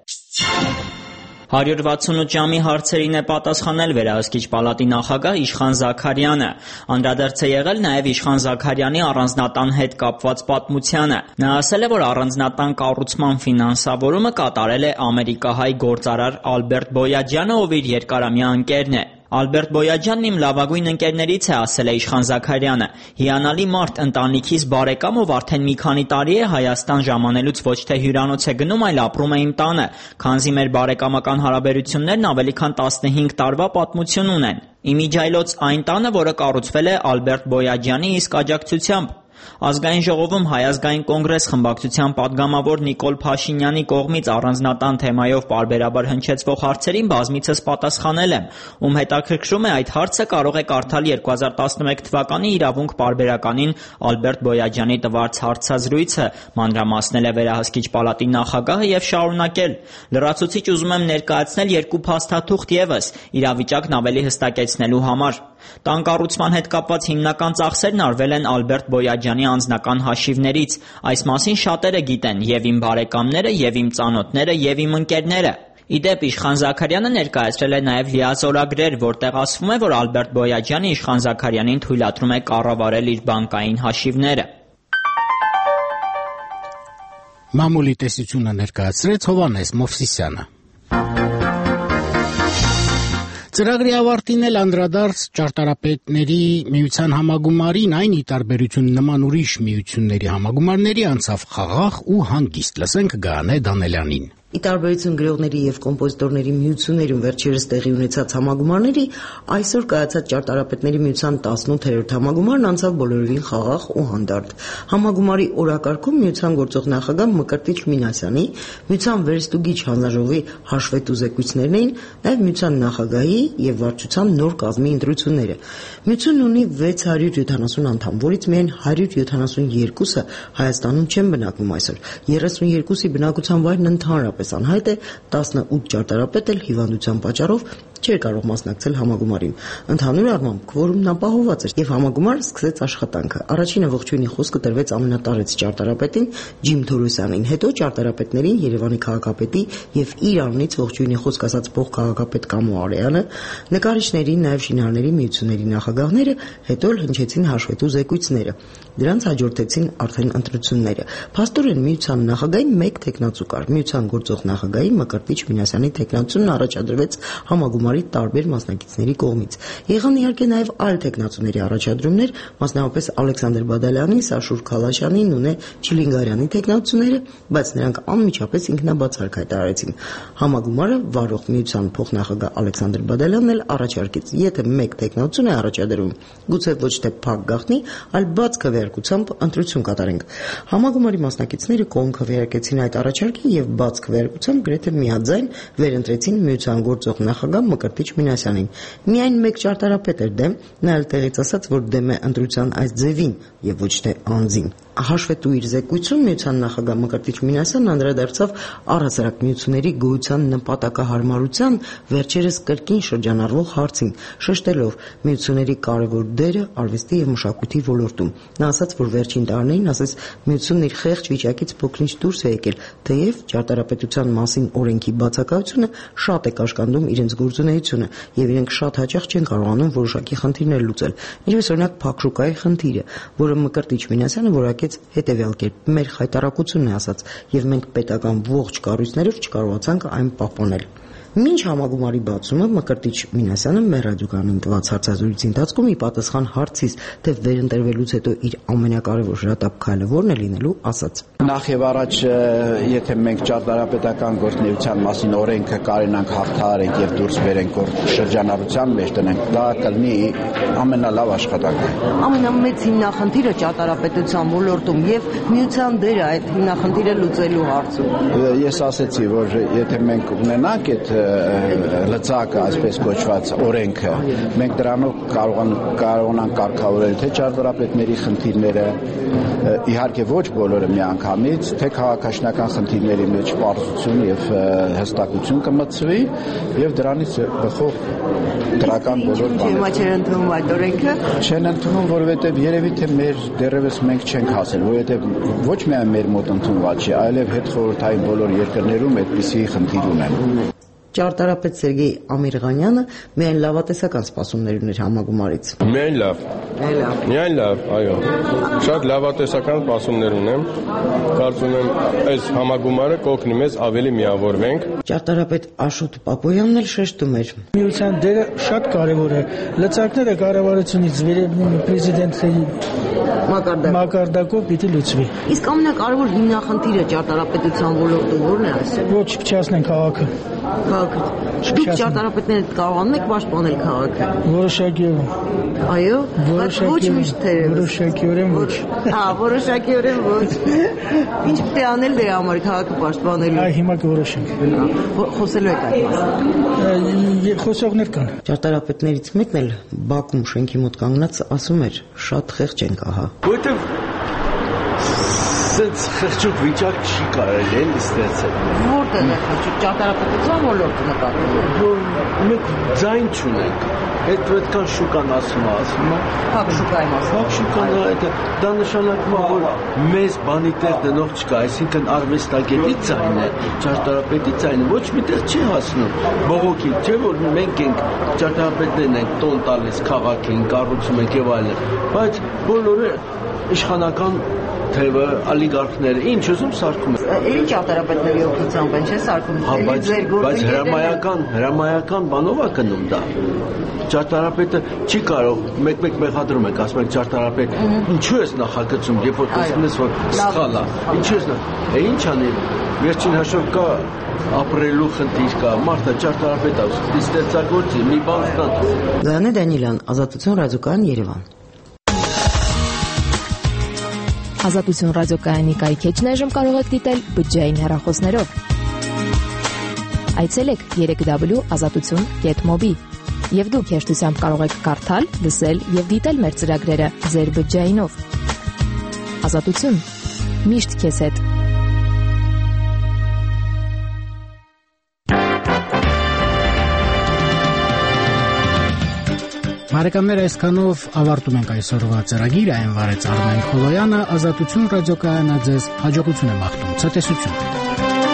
168 ժամի հարցերին է պատասխանել Վերահսկիչ պալատի նախագահ Իշխան Զաքարյանը։ Անդրադարձ է եղել նաև Իշխան Զաքարյանի առանձնատան հետ կապված պատմությանը։ Նա ասել է, որ առանձնատան կառուցման ֆինանսավորումը կատարել է ամերիկահայ գործարար Ալբերտ Բոյաջյանը, ով իր երկարամյա ընկերն է։ Ալբերտ Բոյաջյանն իմ լավագույն ընկերներից է, ասել է Իշխան Զաքարյանը։ Հիանալի մարդ, ընտանիքիս բարեկամ, ով արդեն մի քանի տարի է Հայաստան ժամանելուց ոչ թե հյուրանոց է գնում, այլ ապրում է իմ տանը, քանզի մեր բարեկամական հարաբերություններն ավելի քան 15 տարվա պատմություն ունեն։ Իմիջայլոց այն տանը, որը կառուցվել է Ալբերտ Բոյաջյանի իսկ աջակցությամբ։ Ազգային ժողովում Հայ ազգային կոնգրես խմբակցության падգամավոր Նիկոլ Փաշինյանի կողմից առանձնատան թեմայով պարբերաբար հնչեցվող հարցերին բազմիցս պատասխանել եմ, ում հետաքրքրում է այդ հարցը կարող է կարդալ 2011 թվականի իրավունք պարբերականին Ալբերտ Բոյաջյանի տված հարցազրույցը, մանրամասնել է Վերահսկիչ պալատի նախագահը եւ շարունակել. լրացուցիչ ուզում եմ ներկայացնել 2 փաստաթուղթ եւս, իրավիճակն ավելի հստակեցնելու համար։ Տան կառուցման հետ կապված հիմնական ծախսերն արվել են Ալբերտ Բոյաջյանի անձնական հաշիվներից։ Այս մասին շատերը գիտեն, եւ իմ բարեկամները, եւ իմ ծանոթները, եւ իմ ընկերները։ Իդեպ Իշխան Զաքարյանը ներկայացրել է նաև լիազորագրեր, որտեղ ասվում է, որ Ալբերտ Բոյաջյանը Իշխան Զաքարյանին թույլատրում է կառավարել իր բանկային հաշիվները։ Մամուլի տեսությունը ներկայացրեց Հովհաննես Մովսիսյանը։ Ծրագրի ավարտին էլ անդրադարձ ճարտարապետների միության համագումարին, այն ի տարբերություն նման ուրիշ միությունների համագումարների անցավ խաղաղ ու հանգիստ։ Լսենք Գայանե Դանելյանին։ Ի տարբերություն գրողների եւ կոմպոզիտորների միություններում վերջերս տեղի ունեցած համագումարների, այսօր կայացած ճարտարապետների միության 18-րդ համագումարն անցավ բոլորովին խաղաղ ու հանդարտ։ Համագումարի օրակարգում միության գործող նախագահ Մկրտիչ Մինասյանի, միության վերստուգիչ հանձնաժողովի հաշվետու զեկույցներն էին, նաեւ միության նախագահի եւ վարչության նոր կազմի ընտրությունները։ Միությունն ունի 670 անդամ, որից միայն 172-ը Հայաստանում չեն բնակվում այսօր։ 32-ի բնակության վայրն ընդհանրապես անհայտ է, 18 ճարտարապետ էլ հիվանդության պատճառով չէր կարող մասնակցել համագումարին։ Ընդհանուր առմամբ քվորումն ապահովված էր եւ համագումարը սկսեց աշխատանքը։ Առաջինը ողջույնի խոսքը տրվեց ամենատարեց ճարտարապետին Ջիմ Թորոսյանին, հետո ճարտարապետներին Երևանի քաղաքապետի եւ իր անունից ողջույնի խոսք ասած փոխքաղաքապետ Կամո Արեանը, նկարիչներին, նաեւ շինարարների միությունների նախագահները, հետո էլ հնչեցին հաշվետու զեկույցները։ Դրանց հաջորդեցին արդեն ընտրությունները։ Փաստորեն միության նախագահին մեկ տեխնացու կար։ Միության գործող նախագահի Մկրտիչ Մինասյանի տեխնացուն առաջադրվեց համագումարի տարբեր մասնակիցների կողմից։ Եղան իհարկե նաև այլ տեխնացուների առաջադրումներ, մասնավորապես Ալեքսանդր Բադալյանի, Սաշուր Քալաշյանի, Նունե Չիլինգարյանի տեխնացուները, բայց նրանք անմիջապես ինքնաբացարկ հայտարարեցին։ Համագումարը վարող միության փոխնախագահ Ալեքսանդր Բադալյանն էլ առաջարկեց, եթե մեկ տեխնացուն է առաջադրվում, գուցե ոչ թե փակ գաղտնի, այլ բաց քվեարկությամբ ընտրություն կատարենք։ Համագումարի մասնակիցները կողմ քվեարկեցին այդ առաջարկին եւ բաց քվեարկությամբ գրեթե միաձայն վերընտրեցին միության գործող նախագահ Մկրտիչ Մինասյանին։ Միայն մեկ ճարտարապետ էր դեմ, նա էլ տեղից ասաց, որ դեմ է ընտրության այս ձևին եւ ոչ թե անձին։ Հաշվետու իր զեկույցում միության նախագահ Մկրտիչ Մինասյանն անդրադարձավ առհասարակ միությունների գոյության նպատակահարմարության վերջերս կրկին շրջանառվող հարցին, շեշտելով միությունների կարևոր դերը արվեստի եւ մշակույթի ոլորտում։ Նա ասաց, որ վերջին տարիներին ասես միությունն իր խեղճ վիճակից փոքրինչ դուրս է եկել, թեև ճարտարապետության մասին օրենքի բացակայությունը շատ է կաշկանդում իրենց գործունեությունը եւ իրենք շատ հաճախ չեն կարողանում որոշակի խնդիրներ լուծել։ Ինչպես օրինակ Փակշուկայի խնդիրը, որը Մկրտիչ Մինասյանը որակեց հետեւյալ կերպ. մեր խայտարակությունն է ասաց եւ մենք պետական ողջ կառույցներով չկարողացանք այն պահպանել։ Մինչ համագումարի բացումը Մկրտիչ Մինասյանը մեր ռադիոկայանին տված հարցազրույցի ընթացքում ի պատասխան հարցից, թե վերընտրվելուց հետո իր ամենակարևոր հրատապ քայլը որն է լինելու, ասաց. Նախ եւ առաջ, եթե մենք ճարտարապետական գործունեության մասին օրենքը կարենանք հաղթահարենք եւ դուրս բերենք շրջանառության մեջ տնենք, դա կլինի ամենալավ աշխատանքը։ Ամենամեծ հիմնախնդիրը ճարտարապետության ոլորտում եւ միության դերը այդ հիմնախնդիրը լուծելու հարցում։ Ես ասացի, որ եթե մենք ունենանք այդ լծակը, այսպես կոչված օրենքը, մենք դրանով կարողանանք կարգավորել թե ճարտարապետների խնդիրները, իհարկե ոչ բոլորը միանգամից, թե քաղաքաշինական խնդիրների մեջ պարզություն եւ հստակություն կմտցվի եւ դրանից բխող դրական բոլոր բաները։ Չէ՞ չեն ընդունում այդ օրենքը։ Չեն ընդունում, որովհետեւ երևի թե մեր դեռևս մենք չենք հասել, որովհետեւ ոչ միայն մեր մոտ ընդունված չի, այլև հետխորհրդային բոլոր երկրներում այդպիսի խնդիր ունեն։ Ճարտարապետ Սերգեյ Ամիրղանյանը միայն լավատեսական սպասումներ ուներ համագումարից։ Միայն լավ, այո։ Շատ լավատեսական սպասումներ ունեմ։ Կարծում եմ, այս համագումարը կօգնի մեզ ավելի միավորվենք։ Ճարտարապետ Աշոտ Պապոյանն էլ շեշտում էր. Միության դերը շատ կարևոր է։ Լծակները կառավարությունից պրեզիդենտների մակարդակով պիտի լուծվի։ Իսկ ամենակարևոր հիմնախնդիրը ճարտարապետության ոլորտում որն է այսօր։ Ոչ փչացնեն քաղաքը։ Դուք ճարտարապետները կարողանում եք պաշտպանել քաղաքը։ Որոշակիորեն։ Այո, բայց ոչ միշտ թերևս։ Որոշակիորեն ոչ։ Որոշակիորեն ոչ։ Ինչ պետք է անել դրա համար քաղաքը պաշտպանելու։ Այ հիմա կորոշենք։ Խոսելու եք այդ մասին։ Խոսողներ կան։ Ճարտարապետներից մեկն էլ Բաքում շենքի մոտ կանգնած ասում էր. շատ խեղճ ենք ահա։ Որտեւ Սենց խղճուկ վիճակ չի կարելի էլ ստեղծել։ Որտեղ է խղճուկ ճարտարապետության ոլորտը նկատում եք։ Որ մենք ձայն չունենք։ Այդ պետքան շուկան ասում է։ Փակշուկայի մասին։ Փակշուկան դա նշանակում է, որ մեզ բանի տեղ դնող չկա, այսինքն արվեստագետի ձայնն է, ճարտարապետի ձայնը ոչ միտեղ չի հասնում։ Բողոքի, չէ՞ որ մենք ենք ճարտարապետներն ենք տոն տալիս քաղաքին, կառուցում ենք եւ այլն, բայց բոլորը իշխանական թևը, օլիգարխները, ինչ ուզում սարքում են։ Էլի ճարտարապետների օգնությամբ են չէ սարքում։ Բայց հրամայական բանով է գնում դա։ Ճարտարապետը չի կարող մեկ-մեկ մեղադրում եք, ասում եք ճարտարապետ, ինչու ես նախագծում, երբ որ տեսնում ես, որ սխալ է, ինչու ես ինչ անի, վերջին հաշվով կա ապրելու խնդիր կա, մարդը ճարտարապետ է, ստեղծագործի, մի բան ստանա։ Գայանե Դանիելյան, Ազատություն ռադիոկայան, Երևան։ Ազատություն ռադիոկայանի կայքեջն այժմ կարող եք դիտել բջջային հեռախոսներով։ Այցելեք 3w.azatutun.mobi եւ դուք հեշտությամբ կարող եք կարդալ, լսել եւ դիտել մեր ծրագրերը ձեր բջջայինով։ Ազատություն։ Միշտ քեզ հետ։ Բարեկամներ, այսքանով ավարտում ենք այսօրվա ծրագիրը, այն վարեց Արմեն Խոլոյանը, Ազատություն ռադիոկայանը ձեզ հաջողություն է մաղթում, ցտեսություն։